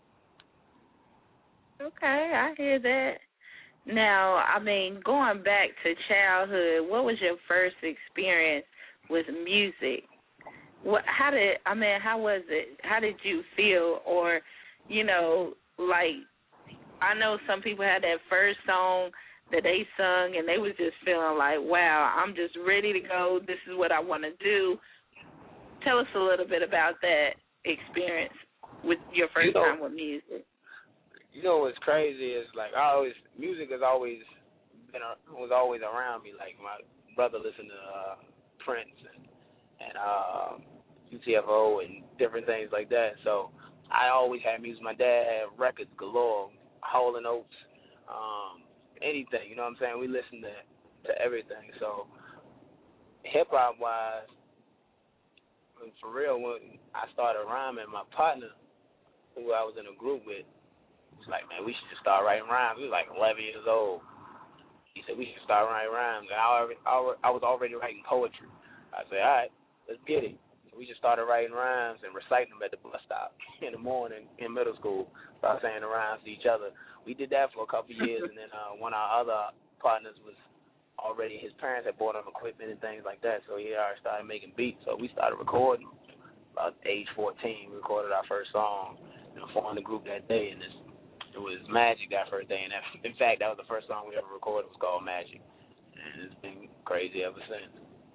Speaker 2: Okay, I hear that. Now, I mean, going back to childhood, what was your first experience with music? How was it? How did you feel? Or, you know, like, I know some people had that first song that they sung and they was just feeling like, wow, I'm just ready to go. This is what I want to do. Tell us a little bit about that experience with your first time with music.
Speaker 7: You know what's crazy is, like, music was always around me. Like, my brother listened to Prince and UTFO and different things like that. So I always had music. My dad had records galore, Hall & Oates, anything. You know what I'm saying? We listened to everything. So hip hop wise, for real, when I started rhyming, my partner, who I was in a group with, was like, man, we should just start writing rhymes. We was like 11 years old. He said, we should start writing rhymes. And I was already writing poetry. I said, all right, let's get it. So we just started writing rhymes and reciting them at the bus stop in the morning in middle school. Started saying the rhymes to each other. We did that for a couple of years, and then one of our other partners was already, his parents had bought him equipment and things like that, so he already started making beats. So we started recording. About age 14, we recorded our first song and formed the group that day, and it was Magic that first day. And in fact, that was the first song we ever recorded. It was called Magic, and it's been crazy ever since.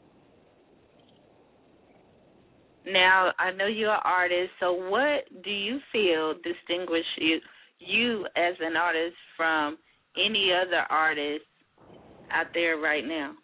Speaker 2: Now, I know you're an artist, so what do you feel distinguishes you as an artist from any other artist out there right now?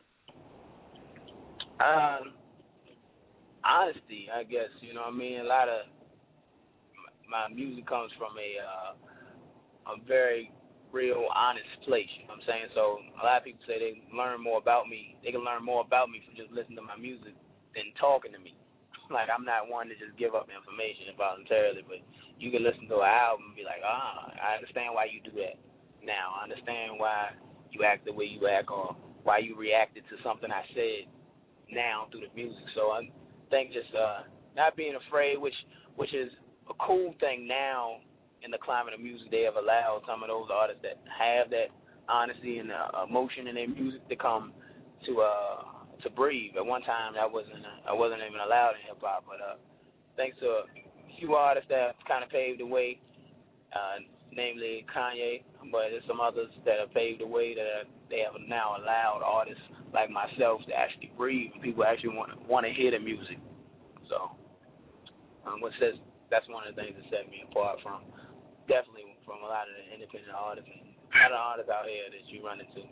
Speaker 7: Honesty, I guess. You know what I mean? A lot of my music comes from a very real, honest place. You know what I'm saying? So a lot of people say they learn more about me. They can learn more about me from just listening to my music than talking to me. Like, I'm not one to just give up information voluntarily, but you can listen to an album and be like, I understand why you do that now. I understand why you act the way you act, or why you reacted to something I said now through the music. So I think just not being afraid, which is a cool thing now in the climate of music. They have allowed some of those artists that have that honesty and emotion in their music to come to breathe. At one time, I wasn't even allowed in hip hop, but thanks to a few artists that have kind of paved the way, namely Kanye, but there's some others that have paved the way that they have now allowed artists like myself to actually breathe. People actually want to hear the music. So, that's one of the things that set me apart from a lot of the independent artists and a lot of artists out here that you run into.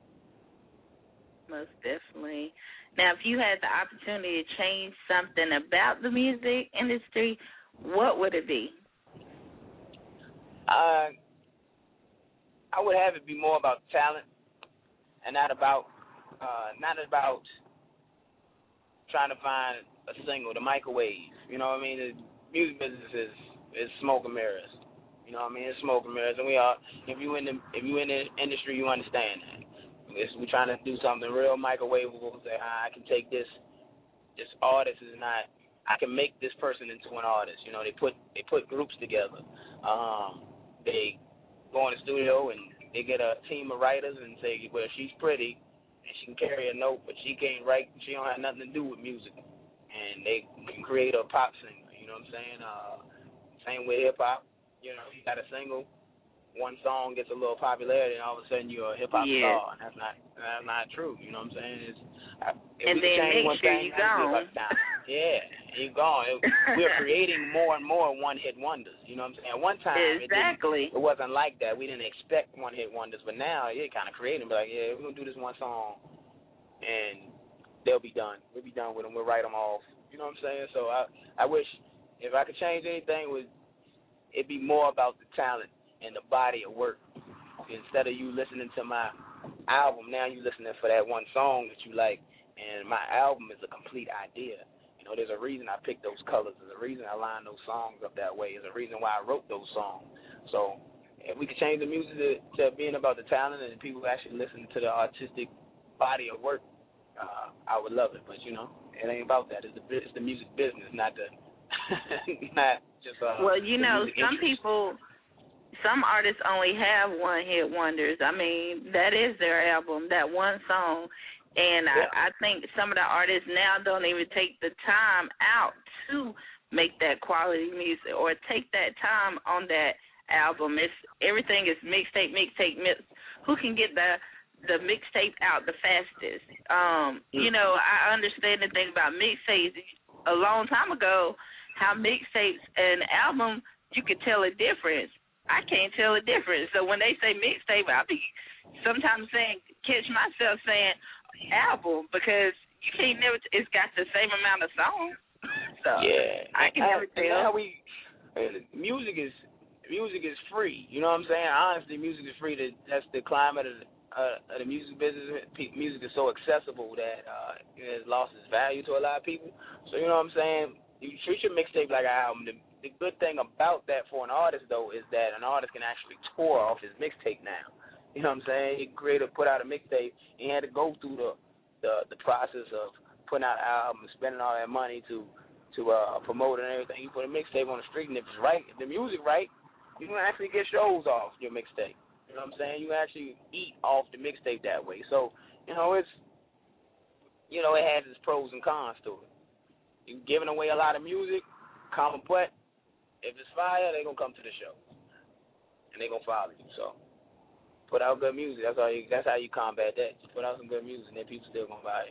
Speaker 2: Most definitely. Now, if you had the opportunity to change something about the music industry, what would it be?
Speaker 7: I would have it be more about talent and not about trying to find a single, the microwave. You know what I mean? The music business is smoke and mirrors. You know what I mean? It's smoke and mirrors, and if you in the industry, you understand that. We're trying to do something real microwavable. Say, I can take this artist is not. I can make this person into an artist. You know, they put groups together. They go in the studio and they get a team of writers and say, well, she's pretty and she can carry a note, but she can't write. She don't have nothing to do with music, and they can create a pop singer. You know what I'm saying? Same with hip hop. You know, you got a single. One song gets a little popularity, and all of a sudden you're a hip hop star, and that's not true. You know what I'm saying?
Speaker 2: And then next year you gone.
Speaker 7: Yeah, you're gone. We're creating more and more one-hit wonders. You know what I'm saying? At one time, it wasn't like that. We didn't expect one-hit wonders, but now you're kind of creating. But like, yeah, we're gonna do this one song, and they'll be done. We'll be done with them. We'll write them off. You know what I'm saying? So I wish if I could change anything, it'd be more about the talent and the body of work. Instead of you listening to my album, now you listening for that one song that you like, and my album is a complete idea. And know, there's a reason I picked those colors. There's a reason I lined those songs up that way. There's a reason why I wrote those songs. So if we could change the music to being about the talent and people actually listen to the artistic body of work, I would love it. But, you know, it ain't about that. It's the music business, not not just
Speaker 2: well, you know, some artists only have one-hit wonders. I mean, that is their album, that one song. And I think some of the artists now don't even take the time out to make that quality music or take that time on that album. Everything is mixtape. Who can get the mixtape out the fastest? You know, I understand the thing about mixtapes a long time ago, how mixtapes and album, you could tell a difference. I can't tell a difference. So when they say mixtape, I'll be sometimes catch myself saying album, because you can't never, it's got the same amount of songs. So I can never tell.
Speaker 7: Music is free. You know what I'm saying? Honestly, music is free. That's the climate of the music business. Music is so accessible that it has lost its value to a lot of people. So you know what I'm saying? You treat your mixtape like an album. The good thing about that for an artist, though, is that an artist can actually tour off his mixtape now. You know what I'm saying? A creator put out a mixtape, and he had to go through the process of putting out an album, spending all that money to promote it and everything. You put a mixtape on the street, and if it's right, if the music right, you can actually get shows off your mixtape. You know what I'm saying? You actually eat off the mixtape that way. So, you know, it has its pros and cons to it. You're giving away a lot of music, but if it's fire, they're going to come to the show. And they're going to follow you. So put out good music. That's how you combat that. Just put out some good music, and then people still going to buy it.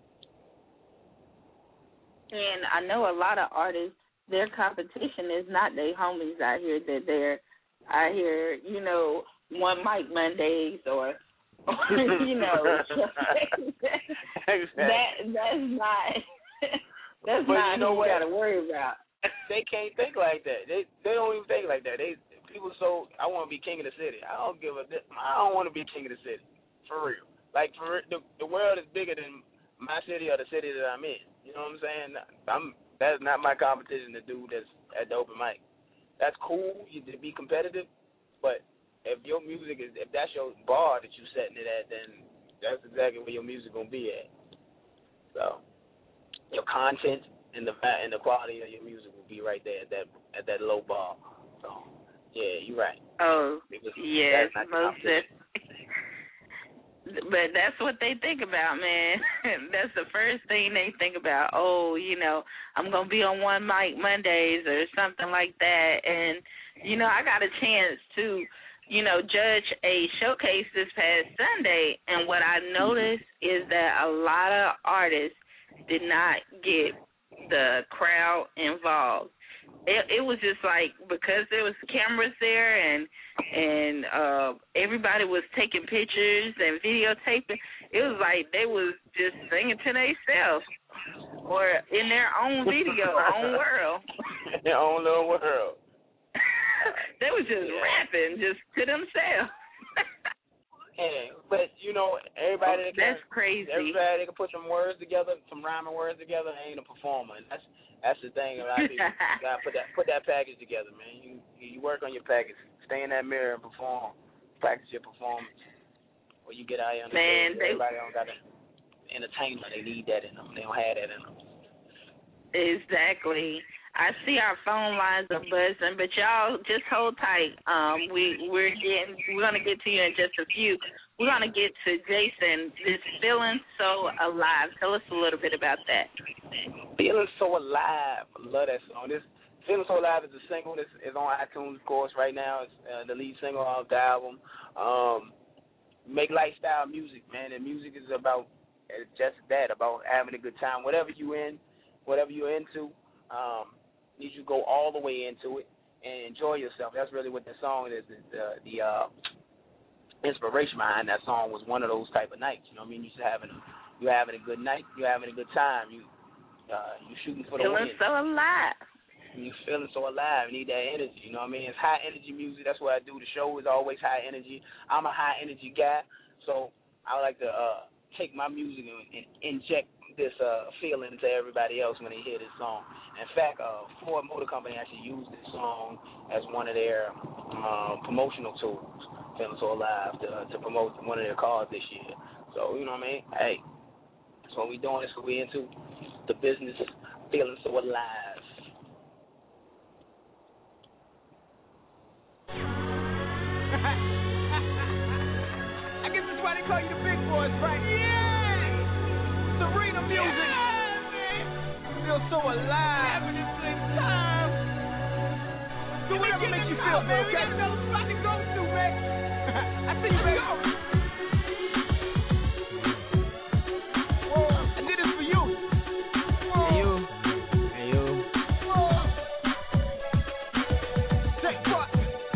Speaker 2: And I know a lot of artists, their competition is not their homies out here, that they're out here, you know, one mic Mondays or you know, that's not what you got to worry about.
Speaker 7: They can't think like that. They don't even think like that. People I want to be king of the city. I don't want to be king of the city, for real. Like, the world is bigger than my city or the city that I'm in. You know what I'm saying? That's not my competition to do that's at the open mic. That's cool to be competitive, but if your music if that's your bar that you're setting it at, then that's exactly where your music gonna be at. So your content and the quality of your music will be right there at that low bar. So yeah, you're right.
Speaker 2: Oh, yes, most definitely. But that's what they think about, man. That's the first thing they think about. Oh, you know, I'm going to be on one mic Mondays or something like that. And, you know, I got a chance to, you know, judge a showcase this past Sunday. And what I noticed is that a lot of artists did not get the crowd involved. It was just like, because there was cameras there and everybody was taking pictures and videotaping, it was like they was just singing to themselves or in their own video, own world.
Speaker 7: Their own little world.
Speaker 2: They was just rapping just to themselves.
Speaker 7: Yeah, but you know, everybody
Speaker 2: that's crazy.
Speaker 7: Everybody that can put some words together, some rhyming words together, ain't a performer. And that's the thing. A lot of people gotta put that package together, man. You work on your package. Stay in that mirror and perform. Practice your performance. Or you get out here on the stage. Everybody don't got entertainment. They need that in them. They don't have that in them.
Speaker 2: Exactly. I see our phone lines are buzzing, but y'all just hold tight. We're gonna get to you in just a few. We're gonna get to Jason. This Feeling So Alive. Tell us a little bit about that.
Speaker 7: Feeling So Alive. I love that song. This Feeling So Alive is a single. It's on iTunes, of course, right now. It's the lead single off the album. Make lifestyle music, man. And music is about just that, about having a good time. Whatever you're into. You should go all the way into it and enjoy yourself. That's really what the song is. The inspiration behind that song was one of those type of nights. You know what I mean? You're having a good night. You're having a good time. You shooting for the win.
Speaker 2: Feeling so alive.
Speaker 7: You feeling so alive. You need that energy. You know what I mean? It's high energy music. That's what I do. The show is always high energy. I'm a high energy guy, so I like to take my music and inject this feeling to everybody else when they hear this song. In fact, Ford Motor Company actually used this song as one of their promotional tools, Feeling So Alive, to promote one of their cars this year. So, you know what I mean? Hey, that's what we doing. That's what we into. The business, Feeling So Alive.
Speaker 3: I guess that's why they call you the big boys, right? Yeah! Serena music. Feel so alive. Having a good time. Do whatever makes you feel good, okay? That's what I'm about to go to, man. I see you, baby. Whoa, I did this for you. Whoa.
Speaker 7: And you.
Speaker 3: Whoa. Take part.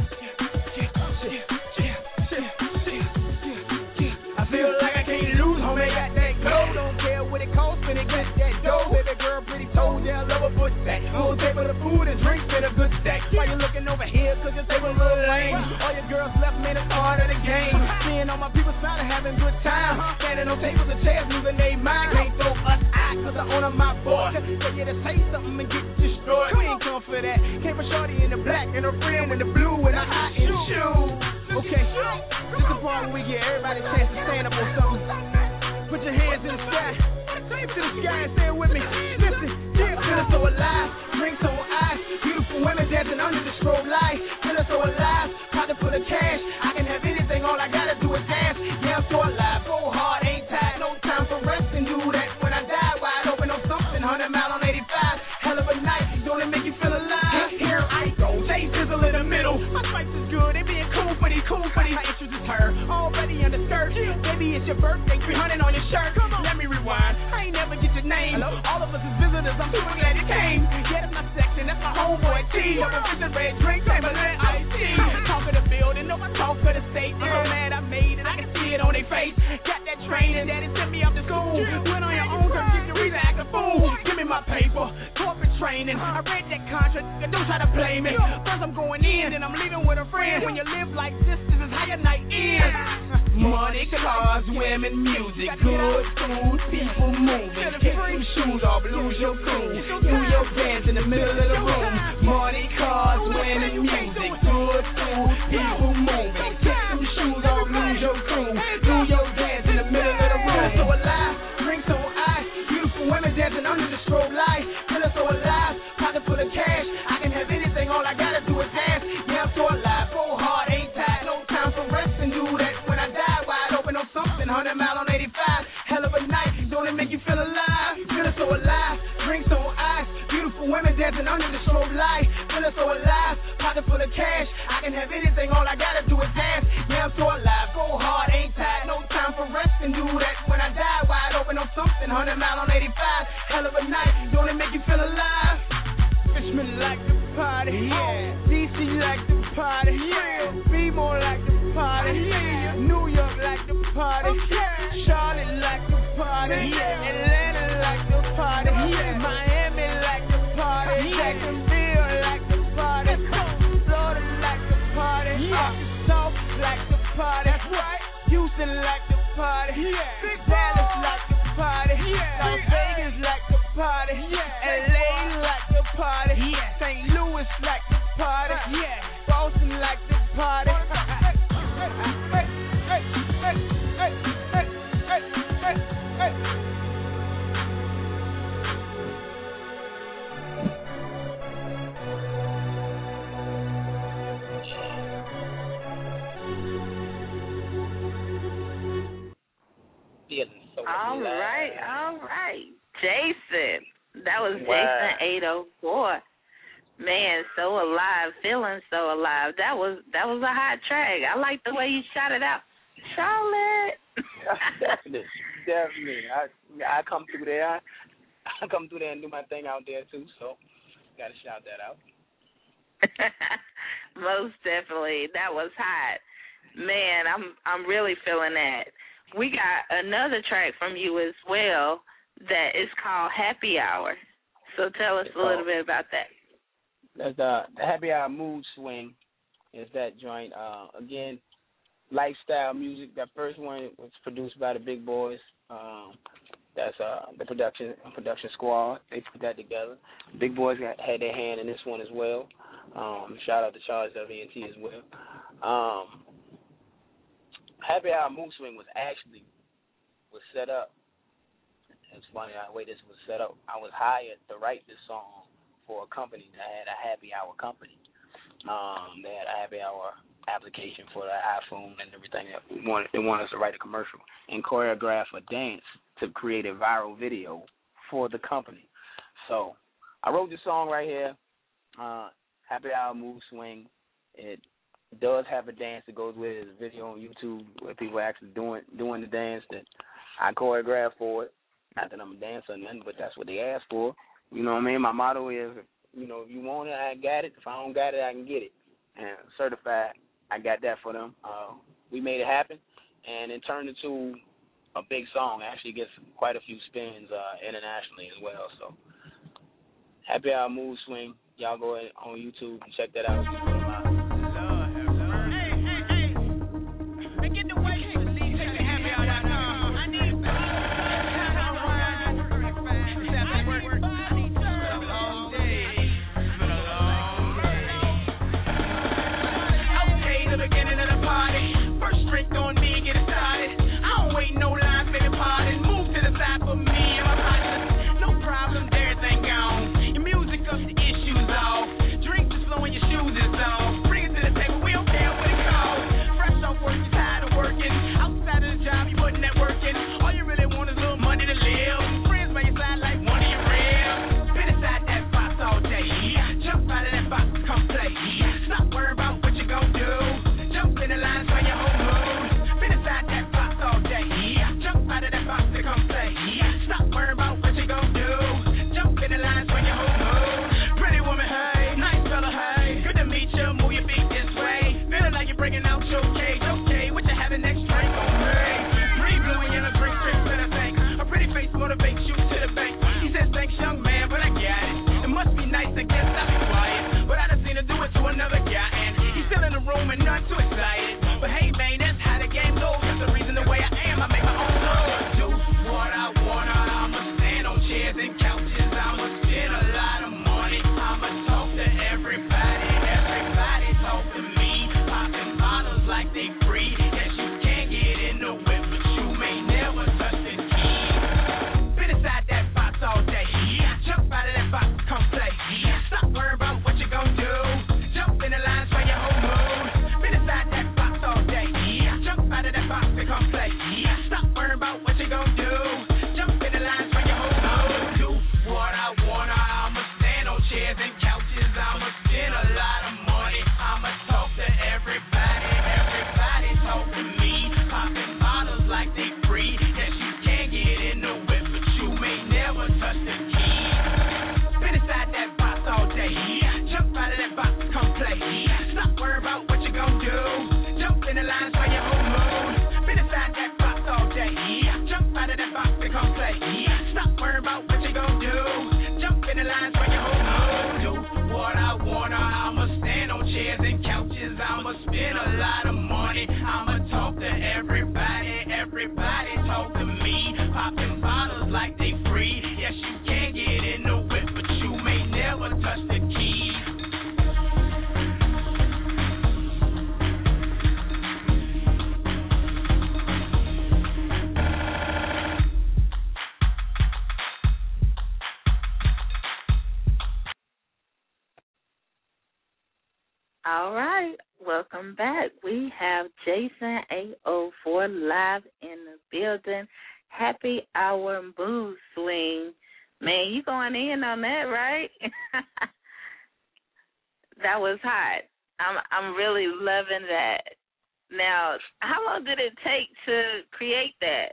Speaker 3: I feel like I can't lose, homie. Got that glow. Don't care what it costs when it gets that dough. Baby girl, pretty toes, yeah, I love a foot back. Whole table of food and drinks and a good stack. Why you looking over here? Cause your table a little lame. All your girls left me the part of the game. Seeing all my people smiling, having good time. Standing on tables and chairs, losing they mind. Can't throw us out cause I own my boy. Tell you to say something and get destroyed. We ain't come for that. Came for shorty in the black and her friend in the blue with a high end shoe. Okay, this is the part where we get everybody a chance to stand up on something. Put your hands in the sky. Say it to the sky and say it with me. Listen, yeah, feeling so alive. Drinks on ice. Beautiful women dancing under the strobe light. Feeling so alive. Pocket full of cash. I can have anything. All I gotta do is dance. Yeah, I'm so alive. Go hard, ain't tired. No time for resting. Do that when I die. Wide open on something. 100 mile on 85. Hell of a night. Don't it make you feel alive? Here I go. Jay Sizzle in the middle. My spice is good. They being cool for these. My interest is her. Already underskirt. Baby, it's your birthday. 300 on your shirt. Come on. Let me rewind. I ain't never get your name. Hello? All of us is visitors. I'm super glad you came. Yeah, that's my section. That's my homeboy T. Up in Vision Red Drink. Chamberlain IT. Talk of the building. No, I talk of the state. If I'm mad, I made it. I can see it on their face. Got that training. Daddy sent me off to school. Went on your own terms. Get the reason act a fool. Give me my paper. Corporate training. I read that contract. Don't try to play me. First I'm going in. Then I'm leaving with a friend. When you live like this is how your night ends. Money, cars, women, music, good food, people moving. Kick some shoes off, lose your cool. Do your dance in the middle of the room. Money, cars, women, music, good food, people moving. Kick some shoes off, lose your cool. Do your dance in the middle of the room. So alive, drinks on ice, beautiful women dancing under the strobe light. Feeling so alive, pocket full of cash. I can have anything, all I gotta do is dance. Yeah, I'm so alive, go hard, ain't tired, no time for rest and do that when I die. Wide open on something, 100 mile on 85. Hell of a night, don't it make you feel alive? Feeling so alive, drinks on ice, beautiful women dancing under the strobe light. Feeling so alive, pocket full of cash. I can have anything, all I gotta do is dance. Yeah, I'm so alive, go hard, ain't tired, no time for rest and do that when I die. Wide open on something, 100 mile on 85. Hell of a night, don't it make you feel alive? Richmond like the party, yeah. DC like the party, yeah. Be more like the party, yeah. New York like the party, yeah. Charlotte like the party, yeah. Atlanta like the party, yeah. Miami like the party, Jacksonville like the party, Florida like the party, Arkansas like the party, that's right. Houston like the party, yeah. Dallas like the party, yeah. Las Vegas like the party, yeah. LA like the party, yeah. St. Louis like the party, yeah. Boston like the party.
Speaker 2: All right. Jason. That was Jason 804. Man, so alive, feeling so alive. That was a hot track. I like the way you shot it out. Charlotte.
Speaker 7: Definitely. I come through there. I come through there and do my thing out there too, so gotta shout that out.
Speaker 2: Most definitely. That was hot. Man, I'm really feeling that. We got another track from you as well that is called Happy Hour. So tell us a little bit about that.
Speaker 7: That's the Happy Hour Mood Swing is that joint. Again, lifestyle music. That first one was produced by the Big Boys. That's the production squad. They put that together. Big Boys had their hand in this one as well. Shout out to Charles WNT as well. Happy Hour Mood Swing was set up. It's funny the way this was set up. I was hired to write this song for a company that had a happy hour company. They had a happy hour application for the iPhone and everything. They wanted us to write a commercial and choreograph a dance to create a viral video for the company. So I wrote this song right here, Happy Hour Mood Swing. It does have a dance that goes with it. There's a video on YouTube where people are actually doing the dance that I choreographed for it. Not that I'm a dancer or nothing, but that's what they asked for. You know what I mean? My motto is, if you want it, I got it. If I don't got it, I can get it. And certified, I got that for them. We made it happen, and it turned into a big song. It actually gets quite a few spins internationally as well. So, Happy Hour Mood Swing. Y'all go ahead on YouTube and check that out.
Speaker 2: All right, welcome back. We have Jason 804 live in the building. Happy Hour Mood Swing. Man, you going in on that, right? That was hot. I'm really loving that. Now, how long did it take to create that?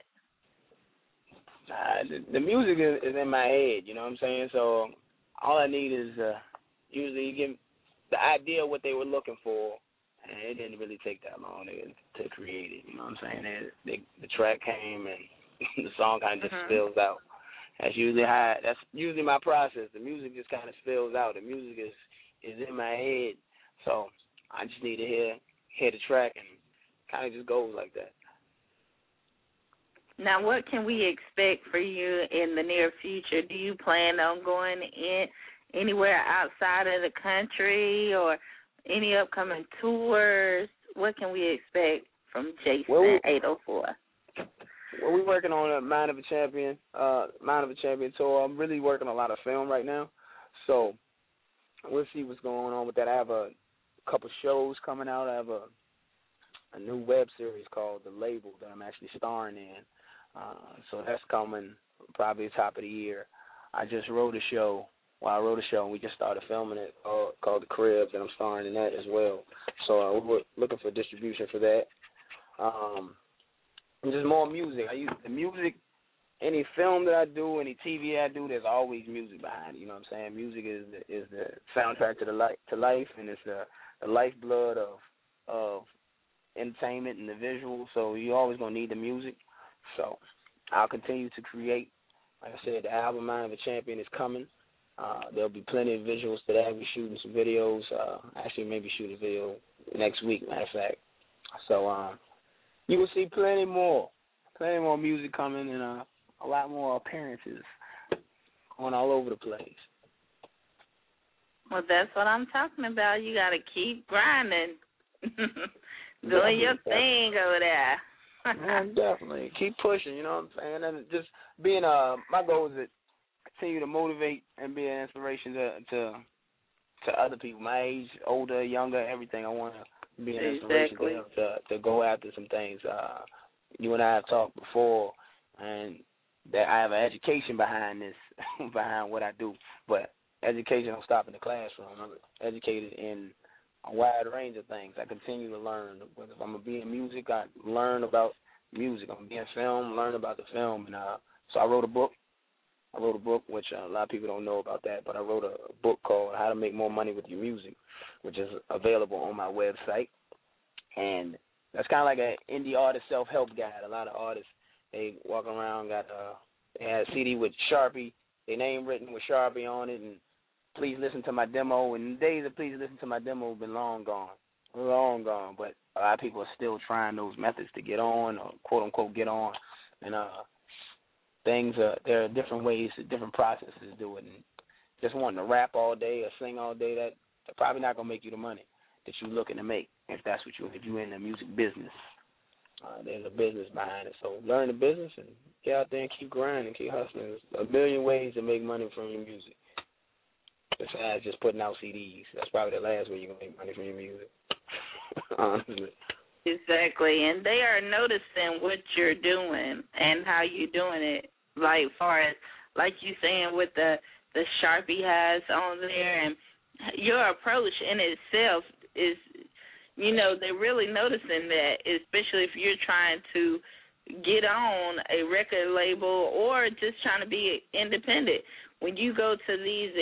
Speaker 7: The music is in my head, you know what I'm saying? So all I need is usually you give the idea of what they were looking for, and it didn't really take that long to create it, you know what I'm saying? The track came and the song kind of just spills out. That's usually my process. The music just kind of spills out. The music is in my head, so I just need to hear the track and kind of just goes like that.
Speaker 2: Now, what can we expect for you in the near future? Do you plan on going anywhere outside of the country or any upcoming tours? What can we expect from Jason 804?
Speaker 7: Well, we're working on a Mind of a Champion tour. I'm really working on a lot of film right now, so we'll see what's going on with that. I have a couple shows coming out. I have a new web series called The Label that I'm actually starring in. So that's coming probably the top of the year. I just wrote a show. Well, I wrote a show and we just started filming it called The Cribs, and I'm starring in that as well. So we're looking for distribution for that. And just more music. I use the music. Any film that I do, any TV I do, there's always music behind it. You know what I'm saying? Music is the soundtrack to life, and it's the lifeblood of entertainment and the visual. So you're always gonna need the music. So I'll continue to create. Like I said, the album Mind of a Champion is coming. There'll be plenty of visuals to that. We're shooting some videos. Actually, maybe shoot a video next week, matter of fact. So you will see plenty more music coming, and a lot more appearances going all over the place.
Speaker 2: Well, that's what I'm talking about. You got to keep grinding, doing your thing over there.
Speaker 7: Yeah, definitely. Keep pushing, you know what I'm saying? And just being my goal is to continue to motivate and be an inspiration to other people, my age, older, younger, everything. I want to be an inspiration to them to go after some things. You and I have talked before, and that I have an education behind this, behind what I do. But education don't stop in the classroom. I'm educated in a wide range of things. I continue to learn. Whether if I'm going to be in music, I learn about music. I'm going to be in film, learn about the film. And so I wrote a book. Which a lot of people don't know about that, but I wrote a book called How to Make More Money with Your Music, which is available on my website. And that's kind of like an indie artist self-help guide. A lot of artists, they walk around, they had a CD with Sharpie, their name written with Sharpie on it, and please listen to my demo. And the days of please listen to my demo have been long gone. But a lot of people are still trying those methods to get on, or quote-unquote get on. And there are different ways, different processes to do it. And just wanting to rap all day or sing all day, that's probably not going to make you the money that you're looking to make, if you're in the music business. There's a business behind it. So learn the business and get out there and keep grinding, keep hustling. There's a million ways to make money from your music. Besides just putting out CDs. That's probably the last way you're going to make money from your music. Honestly.
Speaker 2: Exactly. And they are noticing what you're doing and how you're doing it. Like far as, like you saying with the Sharpie has on there, and your approach in itself is, they're really noticing that, especially if you're trying to get on a record label or just trying to be independent. When you go to these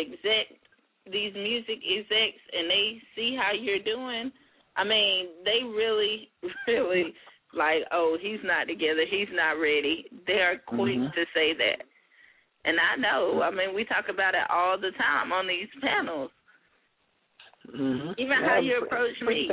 Speaker 2: music execs, and they see how you're doing, I mean, they really, really like, oh, he's not together, he's not ready. They are quick to say that. And I know, I mean, we talk about it all the time on these panels. Even how you approach me.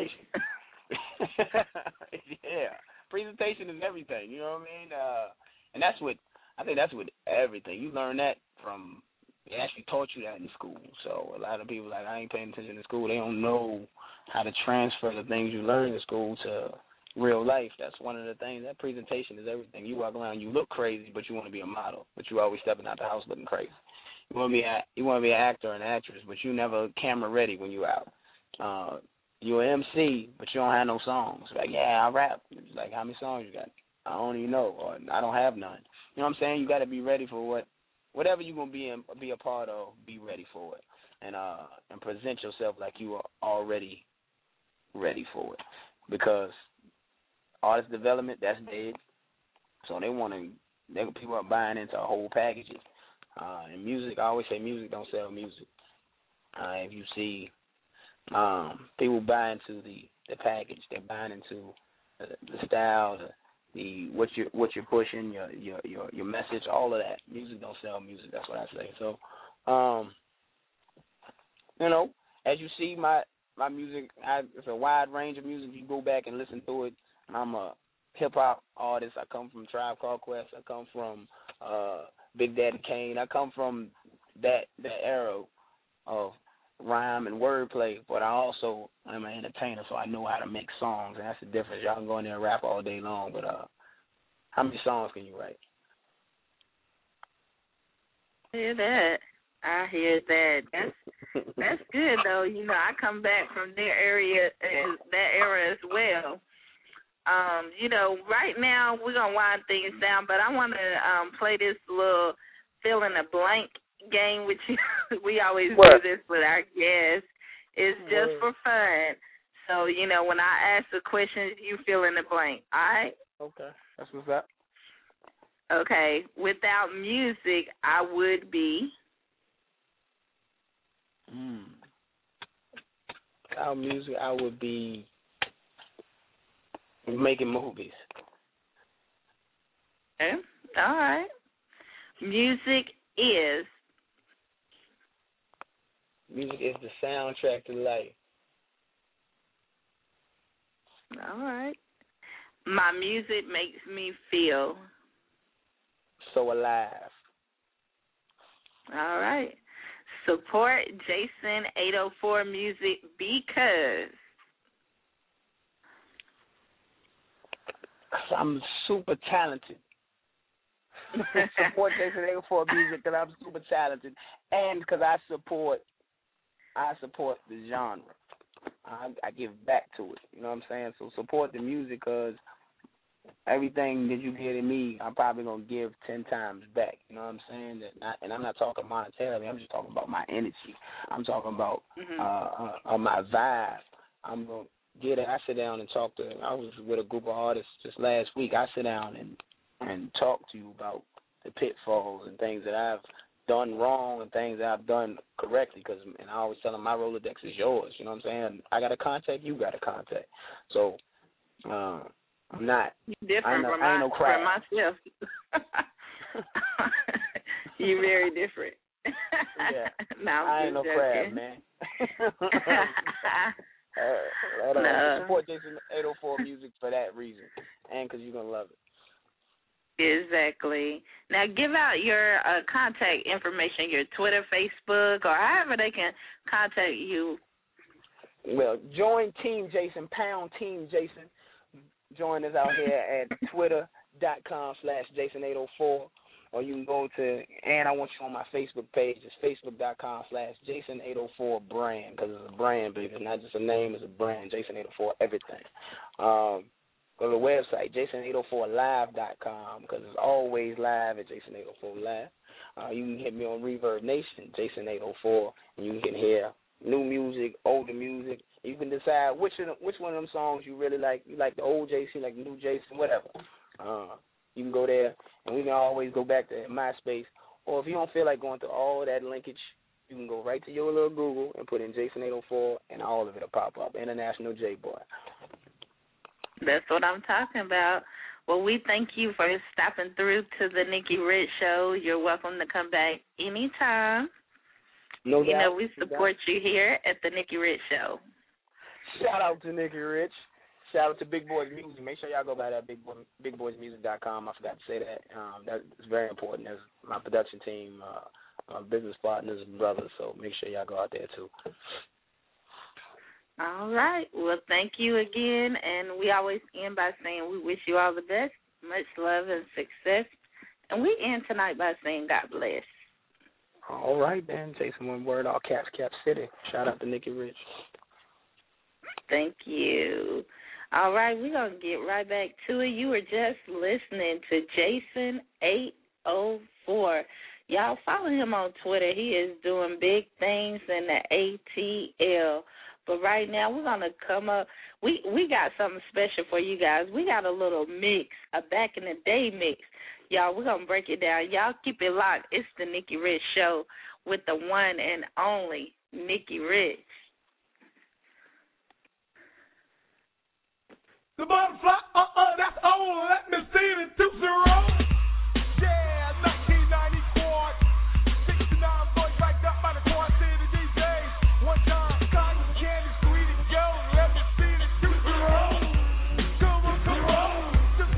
Speaker 7: Yeah, presentation is everything, you know what I mean? And I think that's with everything. You learn that from, they actually taught you that in school. So a lot of people like, I ain't paying attention in school. They don't know how to transfer the things you learn in school to real life. That's one of the things. That presentation is everything. You walk around, you look crazy, but you want to be a model, but you always stepping out the house looking crazy. You want to be an actor or an actress, but you never camera ready when you out. You're an MC, but you don't have no songs. Like, yeah, I rap. It's like, how many songs you got? I don't even know, or I don't have none. You know what I'm saying? You got to be ready for whatever you're gonna be a part of. Be ready for it, and present yourself like you are already ready for it, because artist development, that's dead. So people are buying into whole packages. And music, I always say music don't sell music. If you see people buy into the package, they're buying into the style, what you're pushing, your message, all of that. Music don't sell music. That's what I say. So, as you see, my music, it's a wide range of music. You go back and listen to it. I'm a hip hop artists. I come from Tribe Called Quest. I come from Big Daddy Kane. I come from that era of rhyme and wordplay, but I also am an entertainer, so I know how to make songs, and that's the difference. Y'all can go in there and rap all day long, but how many songs can you write?
Speaker 2: I hear that. I hear that. That's good though. You know, I come back from that era as well. You know, right now we're gonna wind things down, but I want to play this little fill in the blank game with you. We always do this with our guests. It's just for fun. So, you know, when I ask the questions, you fill in the blank. All right?
Speaker 7: Okay. That's what's up.
Speaker 2: Okay. Without music, I would be.
Speaker 7: Without music, I would be making movies.
Speaker 2: Okay. All right. Music is.
Speaker 7: Music is the soundtrack to life.
Speaker 2: All right. My music makes me feel.
Speaker 7: So alive.
Speaker 2: All right. Support Jason 804 Music because.
Speaker 7: I'm super talented. Support Jason 804 Music because I'm super talented, and because I support the genre. I give back to it. You know what I'm saying? So support the music because everything that you get in me, I'm probably going to give 10 times back. You know what I'm saying? And I'm not talking monetarily. I'm just talking about my energy. I'm talking about my vibe. I'm going to get it. I sit down and talk to, I was with a group of artists just last week. I sit down and talk to you about the pitfalls and things that I've done wrong and things that I've done correctly, and I always tell them my Rolodex is yours. You know what I'm saying? I got a contact, you got a contact. So I'm not
Speaker 2: different from myself. You're very different.
Speaker 7: Yeah,
Speaker 2: no,
Speaker 7: I ain't no crab, man. Support Jason 804 Music for that reason, and because you're gonna love it.
Speaker 2: Exactly. Now, give out your contact information, your Twitter, Facebook, or however they can contact you.
Speaker 7: Well, join Team Jason, pound Team Jason. Join us out here at twitter.com/Jason804, or you can go to, and I want you on my Facebook page. It's facebook.com/Jason804 brand, because it's a brand, baby. It's not just a name, it's a brand. Jason804 everything. Go to the website, Jason804live.com, because it's always live at Jason804 Live. You can hit me on Reverb Nation, Jason804, and you can hear new music, older music. You can decide which one of them songs you really like. You like the old Jason, like the new Jason, whatever. You can go there, and we can always go back to MySpace. Or if you don't feel like going through all that linkage, you can go right to your little Google and put in Jason804, and all of it will pop up. International J-Boy.
Speaker 2: That's what I'm talking about. Well, we thank you for stopping through to the Nikki Rich Show. You're welcome to come back anytime.
Speaker 7: No doubt.
Speaker 2: You know, we support you here at the Nikki Rich Show.
Speaker 7: Shout out to Nikki Rich. Shout out to Big Boys Music. Make sure y'all go by that bigboysmusic.com. I forgot to say that. That's very important. That's my production team, business partners and brothers, so make sure y'all go out there too.
Speaker 2: All right. Well, thank you again, and we always end by saying we wish you all the best, much love and success, and we end tonight by saying God bless.
Speaker 7: All right, then. Jason, one word, all caps, Cap City. Shout out to Nikki Rich.
Speaker 2: Thank you. All right, we're going to get right back to it. You were just listening to Jason 804. Y'all follow him on Twitter. He is doing big things in the ATL. But right now we're going to come up. We got something special for you guys. We got a little mix, a back-in-the-day mix. Y'all, we're going to break it down. Y'all keep it locked. It's the Nikki Rich Show with the one and only Nikki Rich.
Speaker 3: The butterfly, that's all. Let me see the 2-0. Yeah, 1994. 69 boys backed up by the Quad City DJs. One time, Cotton Candy, Sweetie Joe. Let me see the 2-0. Come on.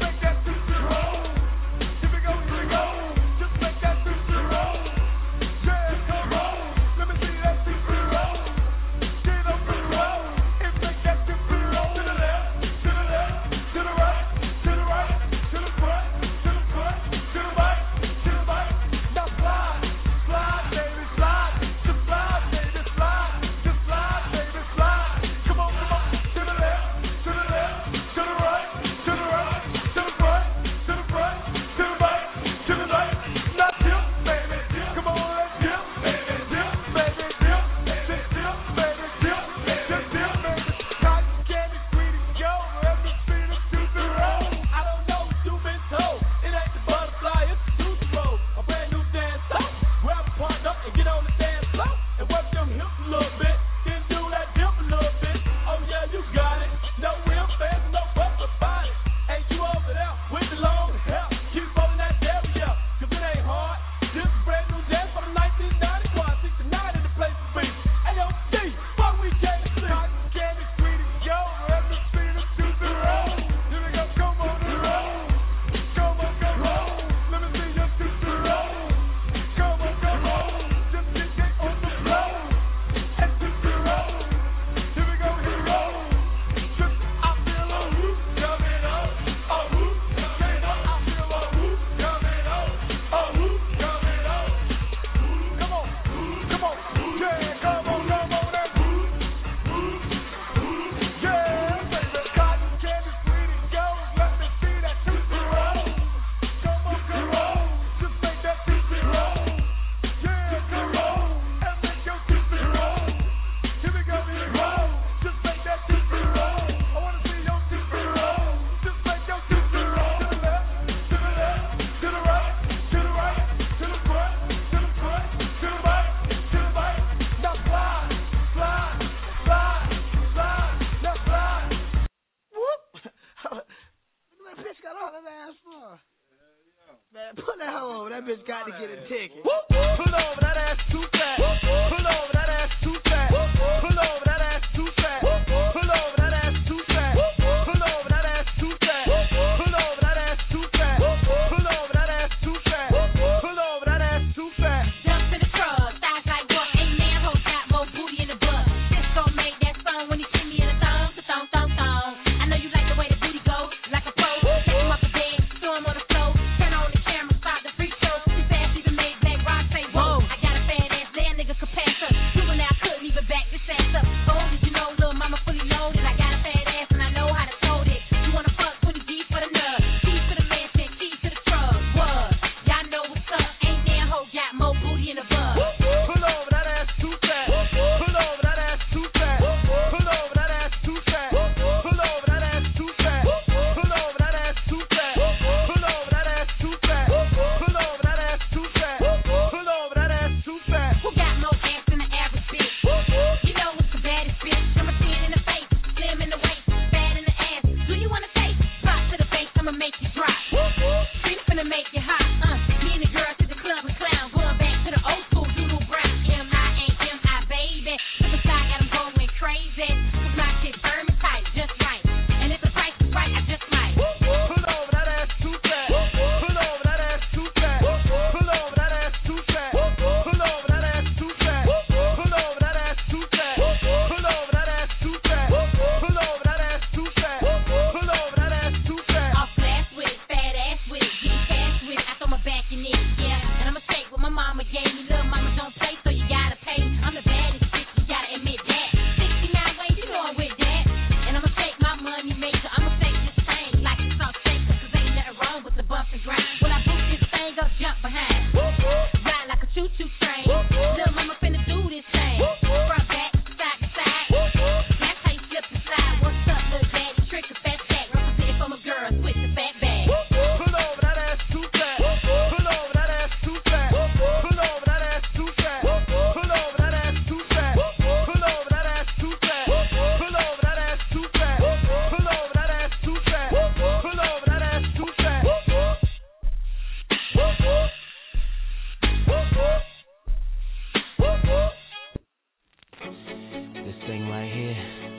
Speaker 3: had to get a ticket. Pull over, that ass too fat. Pull over, that ass too fat. Pull over, that ass too fat. Pull over, that ass too fat. Pull over, that ass too fat. Pull over, that ass too fat. Pull over, that ass too fat. Pull over, that ass too fat.
Speaker 4: Jump in the truck, thighs like what? Ain't man who got more booty in the butt. This gon' make that song when he see me in the thong, thong, thong, thong. I know you like the way the booty go, like a pro. Take him off the bed, throw him on the floor. Turn on the camera, start the freak show. Too fast, even made Black Rock say whoa. I got a fat ass, there nigga could pass up. Juvenile couldn't even back this ass up. Oh, did you know, little mama fully loaded? I got a fat ass and I know how to hold it. You wanna fuck 20 G's for the nut, keys to the mansion, keys to the truck. What? Y'all know what's up? Ain't there hoe got more booty in the butt.
Speaker 3: Pull over, that ass too fat. Pull over, that ass too fat. Pull over, that ass too fat. Pull over, that ass too fat. Pull over, that ass too fat. Pull over, that ass too fat. Pull over, that ass too fat. Pull over, that ass too fat.
Speaker 4: Who got more ass than the average bitch? You know what's the baddest bitch? I'ma see it in the face, slim in the waist, fat in the ass. Do you wanna taste? Drop to the base, I'ma make you drop. Freak finna make you hot. Me and the girls to the club and clown, going back to the old school doodle brown. M.I.A.M.I. baby. The side got 'em going crazy. Cause my shit firm and tight, just right. And if the price is right, I just might.
Speaker 3: Pull over, that ass too fat. Pull over, that ass too fat. Pull over, that ass too fat. Pull over, that ass too fat. Pull over, that ass too fat. Pull over, that ass too fat. Pull over, that ass too fat. Pull over, that ass too fat.
Speaker 4: I'll flash with it, fat ass with it, get cash with it. I throw my back in it, yeah. And I'ma take what my mama gave me. Little mama don't play, so you gotta pay. I'm the baddest bitch, you gotta admit that. 69 ways, you know I'm with that. And I'ma take my money maker, I'ma take this thing like it's all shaker. Cause ain't nothing wrong with the bump and grind. When I boot this thing up, jump behind. Ride like a choo-choo train. Little mama finna do this thing. Front back, side to side. That's how you flip the slide. What's up, little daddy? Trick a fat sack. Represent for my girls with the fat bag.
Speaker 3: Pull over, that ass too fat. Pull over, that ass too fat. Pull over, that ass too fat. Pull over, that ass too fat. Pull over, that ass too fat. Pull over, that ass too fat. Pull over, that ass too fat. Pull over, that ass too fat.
Speaker 11: This thing right here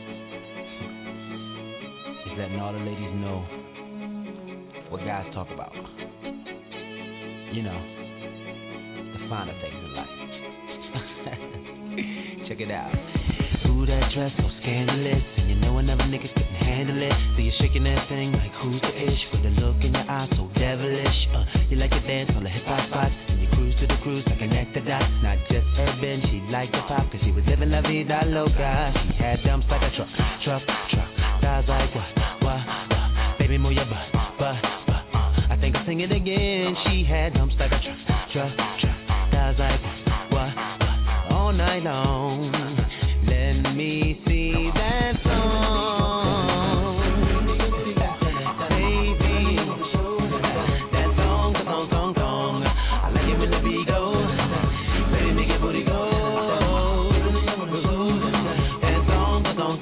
Speaker 11: is letting all the ladies know what guys talk about. You know, the finer things in life. Check it out. Ooh, that dress so scandalous, and you know another nigga couldn't handle it. So you're shaking that thing like who's the ish, with a look in your eyes so devilish. You like to dance on the hip hop spots, and you cruise to the cruise like connect the dots. Not just urban, she liked the pop, cause she was living la vida loca. She had dumps like a truck. Guys like what? Baby, move your butt. I think I'll sing it again. She had dumps like a truck. Guys like what? All night long. Let me see that song, baby. That song. I like it when the beat goes. Baby, make your booty go. That song.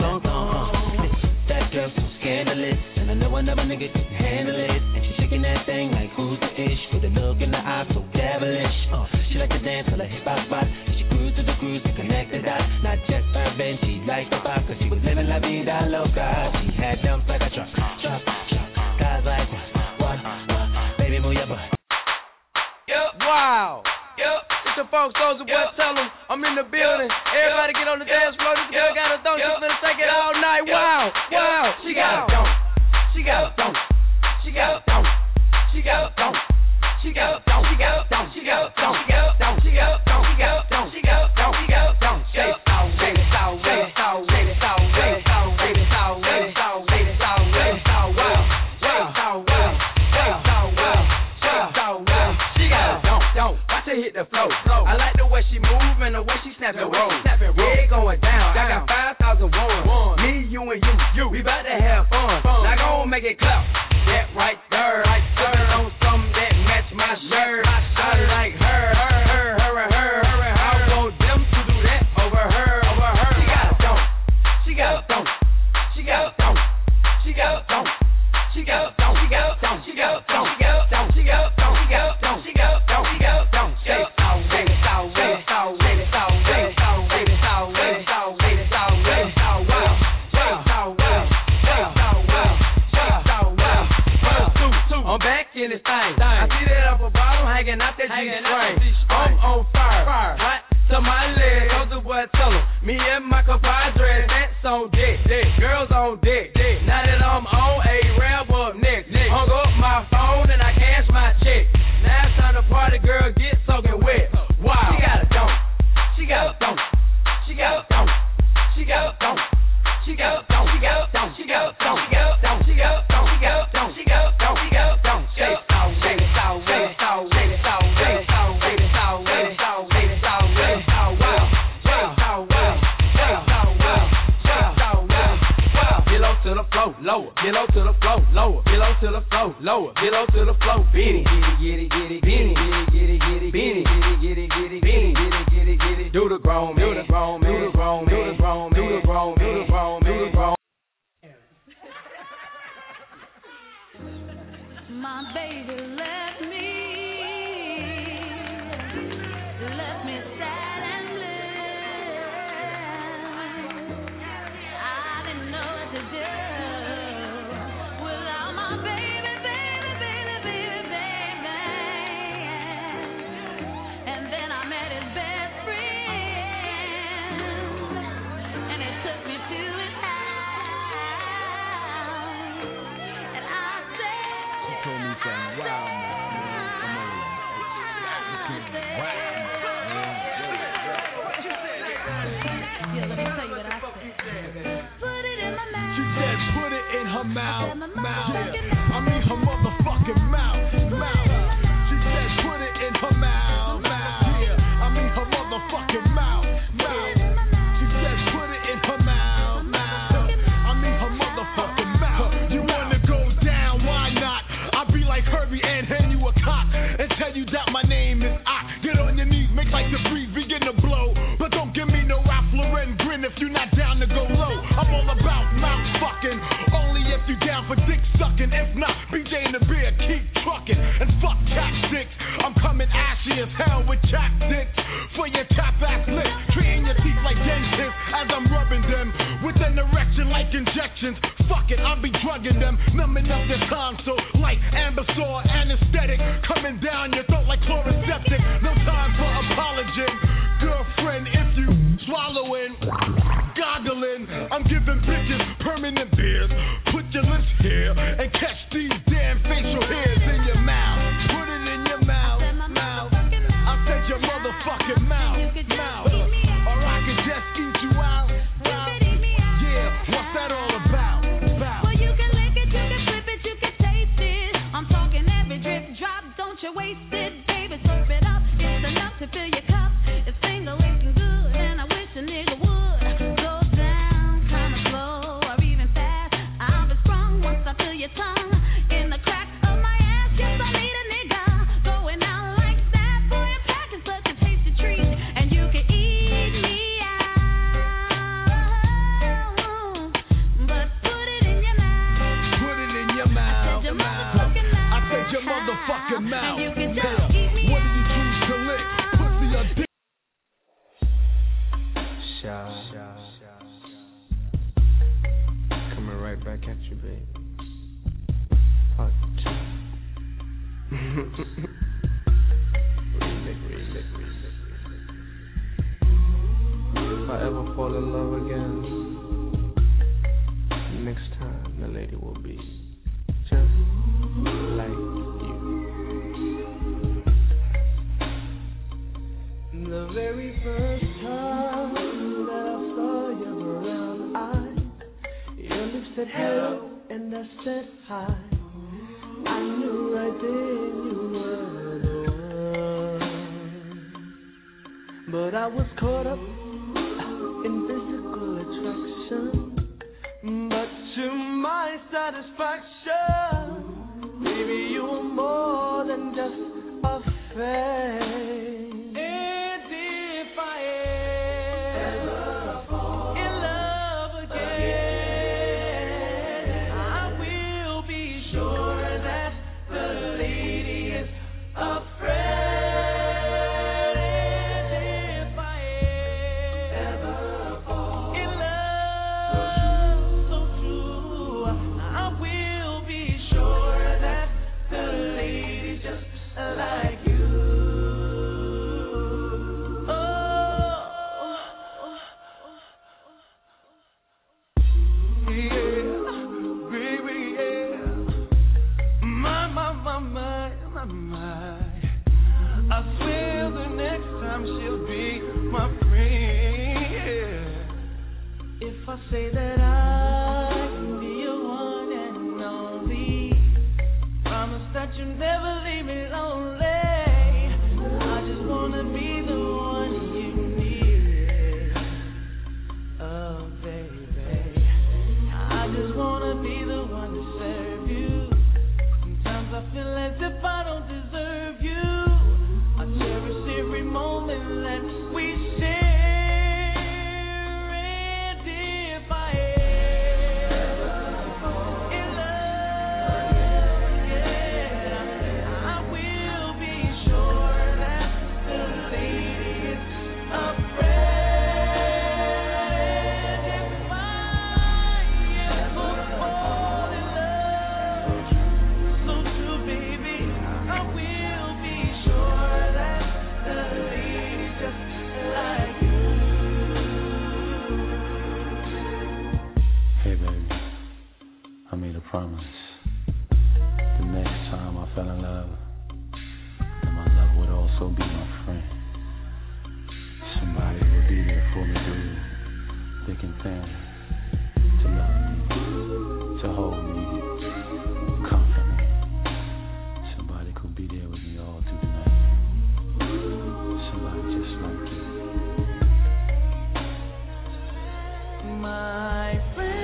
Speaker 11: That girl's so scandalous, and I know another nigga can handle it. And she's shaking that thing like who's the ish, with a look in the eye so devilish. She like to dance on the hip hop spot. She cruise to the cruise to connect the dots. Not just urban, she liked the pop, cause she was living la vida loca. She had dumps like a truck. Guys like what? Baby, move your butt.
Speaker 3: Wow. It's the folks, those who what tell them I'm in the building. Everybody get on the dance floor. This girl got a thong. She's gonna take it all night. Wow.
Speaker 6: She got a thong. She got a thong. She got a thong. She got a thong. She got a thong. She got a thong. She got a thong. She got a thong. She got a thong. She got a thong. She got a thong. She got a thong. Shake it out, shake it out, shake it out, shake it out, shake it out, shake it out, shake it out, shake it out, shake it out, wow, shake it out, wow, shake it out, wow, shake it out, wow. She got a thong. Watch her hit the flow. I like the way she move and the way she snap and roll. Yeah, going down. I got 5,000 one. Me, you, and you. We bout to have fun. Now go make it clap. That right there. On something that match my shirt. I like her. I want them to do that over her. She got a thong. She got a thong. She got a thong. She got a thong. She got a thong. She got a thong. She got a thong. She got a thong. She got a thong. She got a thong. She got a thong. She got a thong. I tell 'em, me and my compadres, that's on deck, girls on deck, now that I'm on a ramp up next, hung up my phone and I cash my check. Now it's time to party, girl, get soaking wet. Wow, she got a don't, she got a don't, she got a don't, she got a don't, she got a don't, she got a don't, she got a don't, she got a don't, she got a don't, she got a don't, she got a don't, she got a don't, shake it out, shake it out, shake it out, shake it out, shake it out, shake it out, shake it out, shake it out, shake it out, wow, shake it out, wow, shake it out, wow, shake it out, wow. Get low to the flow, lower, get low to the flow, lower, get low to the flow, lower, get low to the flow, beanie, get it, get it, get it, get it, get it, beanie, get it, get it, get it, get it, get it, get it, do the grown man, do the grown man, do the grown man, do the grown man, do the grown man, do the grown man, do the grown.
Speaker 9: My baby left me sad and blue. I didn't know what to do without my baby, baby, baby, baby, baby. And then I met his best friend, and it took me to his house, and I said,
Speaker 3: she told me something wild, man. Come on.
Speaker 9: Yeah, let me tell you what I said. Put it in my mouth.
Speaker 3: She said, put it in her mouth, mouth. I mean her motherfucking mouth, mouth. She said, put it in her mouth, mouth. Yeah, I mean her motherfucking mouth, mouth. She said, put it in her mouth, mouth. I mean her motherfucking mouth. You wanna go down? Why not? I'll be like Herbie and hand you a cock and tell you that my name is I. Get on your knees, make like the breeze begin to blow, but don't give me no Ralph Lauren grin if you're not down to go low. I'm all about mouth fucking, only if you down for dick sucking. If not, BJ and the beer keep trucking and fuck chapsticks. I'm coming ashy as hell with chapsticks for your tap ass lips, treating your teeth like dentists as I'm rubbing them with an erection like injections. Fuck it, I'll be drugging them, numbing up their tonsil like Ambisor anesthetic, coming down your throat like chloroseptic. No time for apology, girlfriend. If you swallowing, goggling, I'm giving bitches permanent beers. Put your lips here and catch these damn facial hairs in your mouth. Put it in your mouth, mouth. I said your motherfucking mouth, mouth. Or I could just eat you out, out. Yeah, what's that all about?
Speaker 9: Well, you can lick it, you can flip it, you can taste it. I'm talking every drip drop, don't you waste it, baby. Serve it up, it's enough to fill your cup. It's finger licking good, and I wish a nigga would go down kinda slow or even fast. I'll be sprung once I feel your tongue in the crack of my ass. Yes, I need a nigga going out like that. Boy, I'm packing such a tasty treat, and you can eat me out, but put it in your mouth.
Speaker 3: Put it in your mouth, mouth. I said your motherfucking mouth. What do you choose to lick? Pussy or dick?
Speaker 11: Coming right back at you, baby. Part 2. Remix. If I ever fall in love again, next time the lady will be just like you.
Speaker 13: The very first time that I saw your brown eyes, your lips said hello and I said hi. I knew right then you were the one. But I was caught up in physical attraction. But to my satisfaction, baby, you were more than just a face. Like you.
Speaker 11: promise the next time I fell in love, that my love would also be my friend. Somebody would be there for me through thick and thin, to love me, to hold me, comfort me. Somebody could be there with me all through the night. Somebody just like you.
Speaker 13: My friend.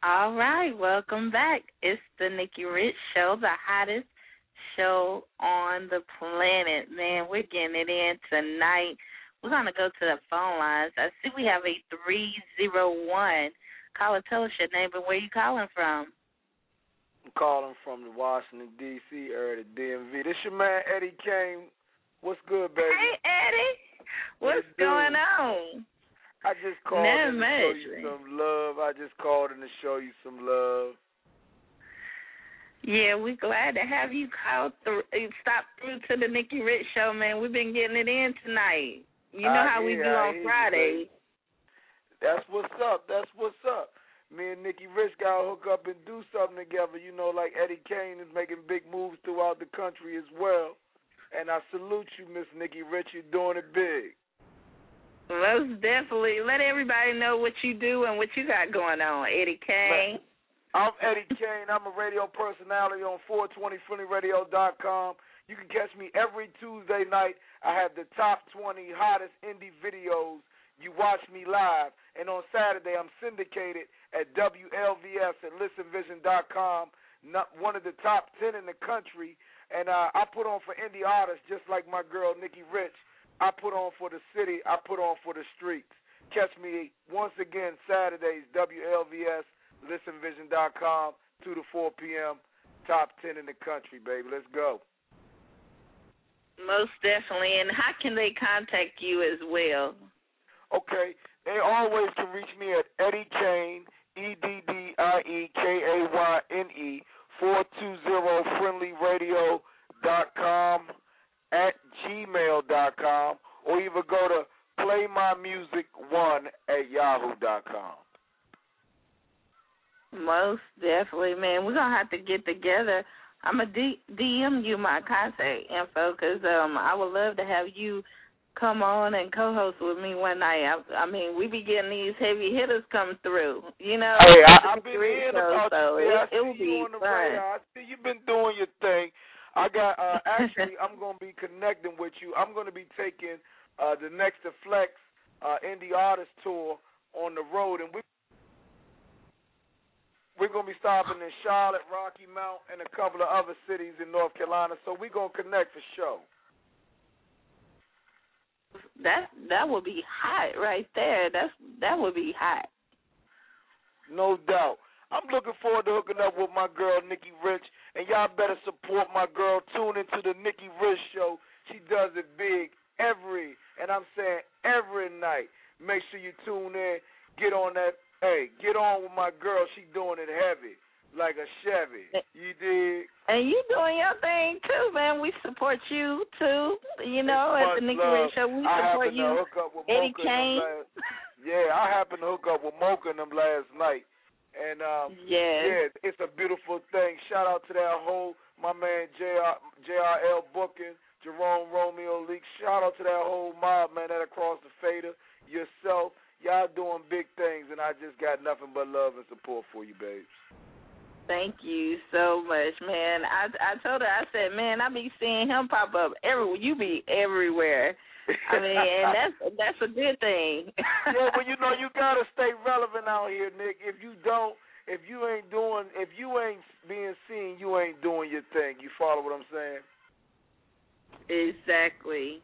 Speaker 2: All right, welcome back. It's the Nikki Rich Show, the hottest show on the planet. Man, we're getting it in tonight. We're going to go to the phone lines. I see we have a 301. Caller, tell us your name and where you calling from.
Speaker 21: I'm calling from the Washington, D.C. area, the DMV. This your man, Eddie Kane. What's good, baby?
Speaker 2: Hey, Eddie. What's going on?
Speaker 21: I just called in to show you some love. I just called in to show you some love.
Speaker 2: Yeah, we're glad to have you stop through to the Nikki Rich Show, man. We've been getting it in tonight. You know how we do on Fridays.
Speaker 21: That's what's up. That's what's up. Me and Nikki Rich got to hook up and do something together. You know, like Eddie Kane is making big moves throughout the country as well. And I salute you, Miss Nikki Rich. You're doing it big.
Speaker 2: Most definitely. Let everybody know what you do and what you got going on, Eddie Kane.
Speaker 21: I'm Eddie Kane. I'm a radio personality on 420funnyradio.com. You can catch me every Tuesday night. I have the top 20 hottest indie videos. You watch me live. And on Saturday, I'm syndicated at WLVS at listenvision.com, one of the top 10 in the country. And I put on for indie artists just like my girl, Nikki Rich. I put on for the city. I put on for the streets. Catch me once again Saturdays, WLVS, listenvision.com, 2 to 4 p.m., top 10 in the country, baby. Let's go.
Speaker 2: Most definitely. And how can they contact you as well?
Speaker 21: Okay. They always can reach me at Eddie Kane, EDDIEKAYNE, 420friendlyradio.com. at gmail.com, or either go to playmymusic1@yahoo.com.
Speaker 2: Most definitely, man. We're going to have to get together. I'm going to DM you my contact info because I would love to have you come on and co-host with me one night. I mean, we be getting these heavy hitters come through, you know.
Speaker 21: Hey, I've been hearing about
Speaker 2: so
Speaker 21: you.
Speaker 2: it will be fun.
Speaker 21: I see you've been doing your thing. I got actually, I'm going to be connecting with you. I'm going to be taking the Next to Flex Indie Artist Tour on the road, and we're going to be stopping in Charlotte, Rocky Mount, and a couple of other cities in North Carolina. So we're going to connect for sure.
Speaker 2: That would be hot right there. That would be hot.
Speaker 21: No doubt. I'm looking forward to hooking up with my girl, Nikki Rich, and y'all better support my girl. Tune into the Nikki Rich Show. She does it big every night. Make sure you tune in. Get on with my girl. She doing it heavy, like a Chevy. You dig?
Speaker 2: And you doing your thing, too, man. We support you, too. You know, at the Nikki Rich Show, we support you. Eddie Kane.
Speaker 21: Yeah, I happened to hook up with Mocha and them last night. And, yeah, it's a beautiful thing. Shout out to that whole, my man JRL Booking, Jerome Romeo Leak. Shout out to that whole mob, man, that across the fader, yourself. Y'all doing big things, and I just got nothing but love and support for you, babes.
Speaker 2: Thank you so much, man. I told her, I said, man, I be seeing him pop up everywhere. You be everywhere. I mean, and that's a good thing.
Speaker 21: Yeah, well, you know, you gotta stay relevant out here, Nick. If you ain't being seen, you ain't doing your thing. You follow what I'm saying?
Speaker 2: Exactly.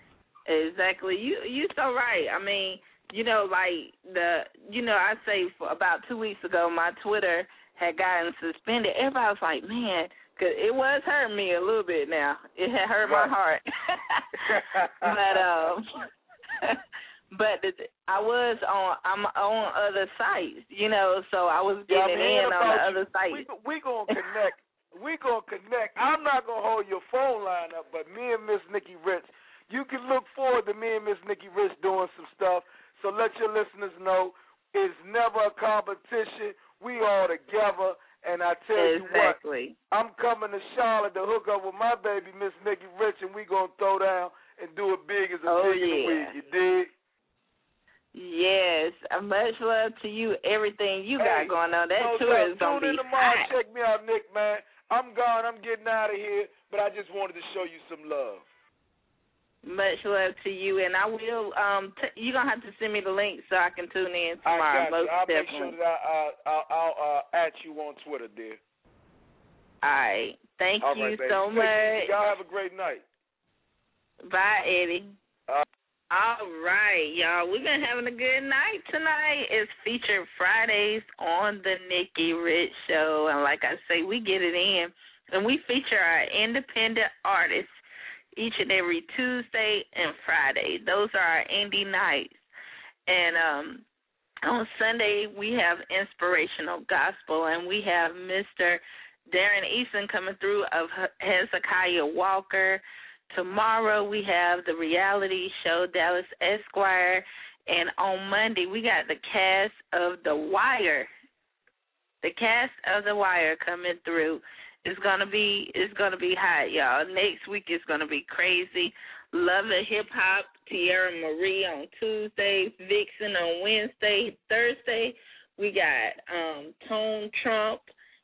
Speaker 2: You so right. I mean, you know, like I say for about 2 weeks ago, my Twitter had gotten suspended. Everybody was like, man. Cause it was hurting me a little bit now. It had hurt my heart. But I'm on other sites, you know, so I was getting in on the other sites.
Speaker 21: We gonna connect. I'm not gonna hold your phone line up, but me and Miss Nikki Rich, you can look forward to me and Miss Nikki Rich doing some stuff. So let your listeners know it's never a competition. We all together. And I tell you what, I'm coming to Charlotte to hook up with my baby, Miss Nikki Rich, and we going to throw down and do it big as a big in the week. You dig?
Speaker 2: Yes. Much love to you, everything you got going on. That tour is going to be hot.
Speaker 21: Check me out, Nick, man. I'm gone. I'm getting out of here, but I just wanted to show you some love.
Speaker 2: Much love to you, and I will. You're gonna have to send me the link so I can tune in tomorrow. Most
Speaker 21: I'll
Speaker 2: definitely.
Speaker 21: make sure that I'll at you on Twitter, dear.
Speaker 2: All right. Thank
Speaker 21: All
Speaker 2: you
Speaker 21: right, baby.
Speaker 2: so much.
Speaker 21: Y'all have a great night.
Speaker 2: Bye, Eddie. All right, y'all. We've been having a good night tonight. It's Featured Fridays on the Nikki Rich Show. And like I say, we get it in. And we feature our independent artists each and every Tuesday and Friday. Those are our indie nights. And on Sunday, we have Inspirational Gospel. And we have Mr. Darren Eason coming through of Hezekiah Walker. Tomorrow we have the reality show Dallas Esquire, and on Monday we got the cast of The Wire. The cast of The Wire coming through. It's gonna be hot, y'all. Next week is gonna be crazy. Love of Hip Hop, Tierra Marie on Tuesday, Vixen on Wednesday. Thursday we got Tone Trump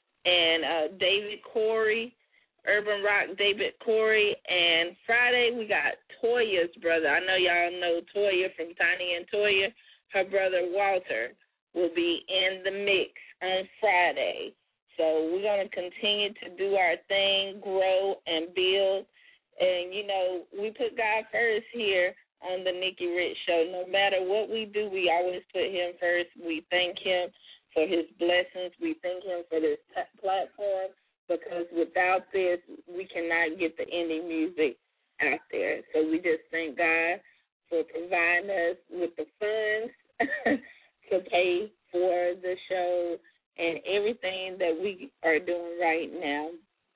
Speaker 2: and David Corey. Urban Rock, David Corey, and Friday we got Toya's brother. I know y'all know Toya from Tiny and Toya. Her brother Walter will be in the mix on Friday. So we're going to continue to do our thing, grow and build. And, you know, we put God first here on the Nikki Rich Show. No matter what we do, we always put him first. We thank him for his blessings. We thank him for this platform. Because without this, we cannot get the indie music out there. So we just thank God for providing us with the funds to pay for the show and everything that we are doing right now.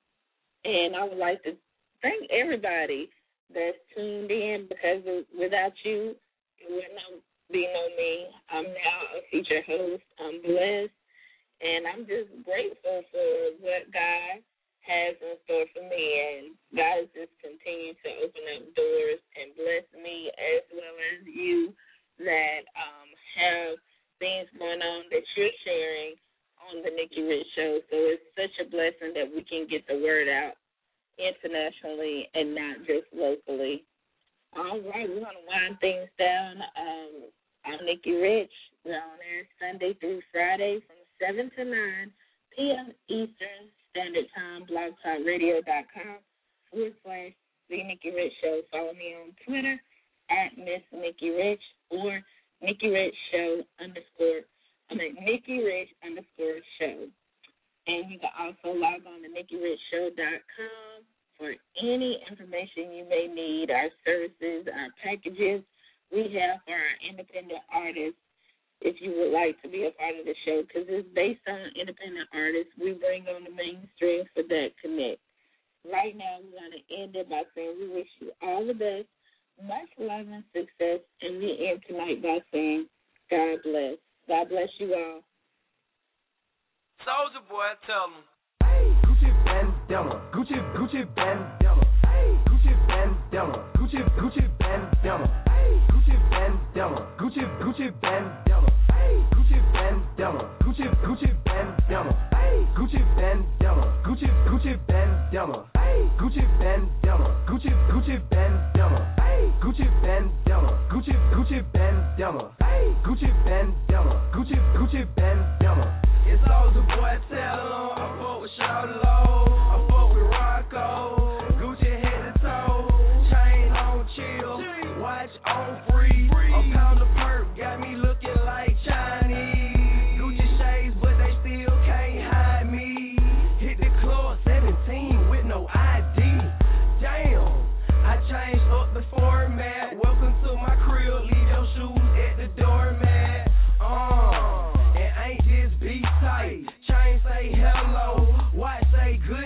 Speaker 2: And I would like to thank everybody that's tuned in, because without you, it would not be no me. I'm now a feature host. I'm blessed. And I'm just grateful for what God has in store for me. And God is just continuing to open up doors and bless me as well as you that have things going on that you're sharing on the Nikki Rich Show. So it's such a blessing that we can get the word out internationally and not just locally. All right, we're going to wind things down. I'm Nikki Rich. We're on air Sunday through Friday from 7 to 9 p.m. Eastern Standard Time, blogtalkradio.com/The Nikki Rich Show. Follow me on Twitter at Miss Nikki Rich or Nikki Rich Show Nikki Rich _show. And you can also log on to NikkiRichShow.com for any information you may need, our services, our packages we have for our independent artists. If you would like to be a part of the show, because it's based on independent artists, we bring on the mainstream for that connect. Right now, we're going to end it by saying we wish you all the best, much love and success, and we end tonight by saying God bless. God bless you all.
Speaker 6: Soulja Boy, tell them.
Speaker 11: Gucci bandana, Gucci bandana, Gucci bandana, Gucci bandana, Gucci bandana, Gucci bandana, Gucci bandana, Gucci bandana, Gucci bandana, Gucci bandana, Gucci bandana, Gucci bandana, Gucci bandana, Gucci bandana, Gucci bandana, Gucci bandana, Gucci bandana.
Speaker 6: It's Soulja Boy, tell them. I fuck with Shawty Low, I fuck with Rocco, Gucci head to toe, chain on chill, watch on free, a pound of perk got me looking like Chinese. Gucci shades, but they still can't hide me. Hit the club 17 with no ID. Damn, I changed up the format. Welcome to my crib, leave your shoes at the doormat. And ain't this beat tight? Chain say hello, watch say good.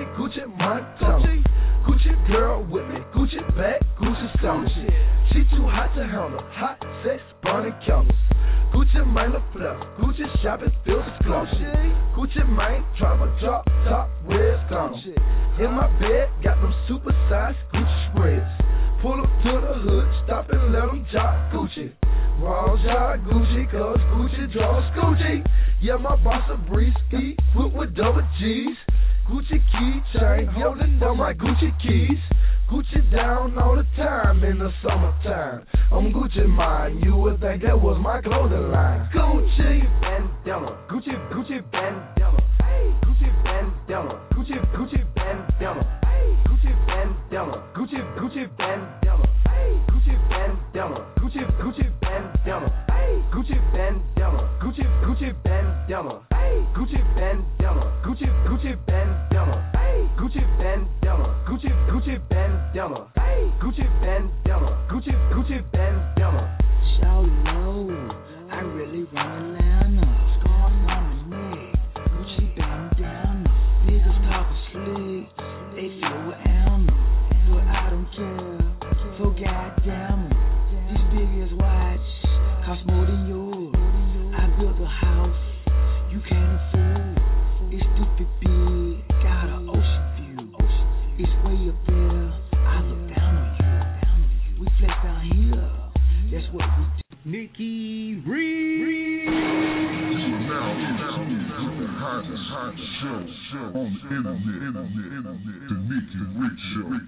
Speaker 1: Gucci Montana. Gucci girl with me, Gucci bag, Gucci stomach. She too hot to handle, hot sex, burning candles. Gucci Mane LaFleur, Gucci shopping, feels explosion. Gucci Mane, drive a drop top, red scandal. In my bed, got them super sized Gucci spreads. Pull up to the hood, stop and let them jog Gucci. Raw jog Gucci, cause Gucci draws Gucci. Yeah, my boss a breeze, equipped with double G's. Gucci key chain, holding down my Gucci keys. Gucci down all the time in the summertime. I'm Gucci mine, you would think that was my clothing line. Gucci bandana, Gucci bandana, Gucci bandana, Gucci bandana, Gucci bandana, Gucci bandana, Gucci bandana, Gucci bandana, Gucci bandana, Gucci bandana, Gucci bandana, Gucci bandana, Gucci bandana, Gucci bandana, Gucci bandana, Gucci bandana.
Speaker 22: Shout low, I really run Atlanta. Scarf on his neck, Gucci bandana. Niggas talking slick, they feel with Alma, but I don't care. So goddamn, this big ass watch cost more than yours. I built a house you can't afford. It's stupid big, got an ocean view. It's way up there, I look down on you. We flex down here, that's what we do.
Speaker 14: Nikki Reed.
Speaker 23: You are now in tune with the hottest show on the internet, the Nikki Rich Show.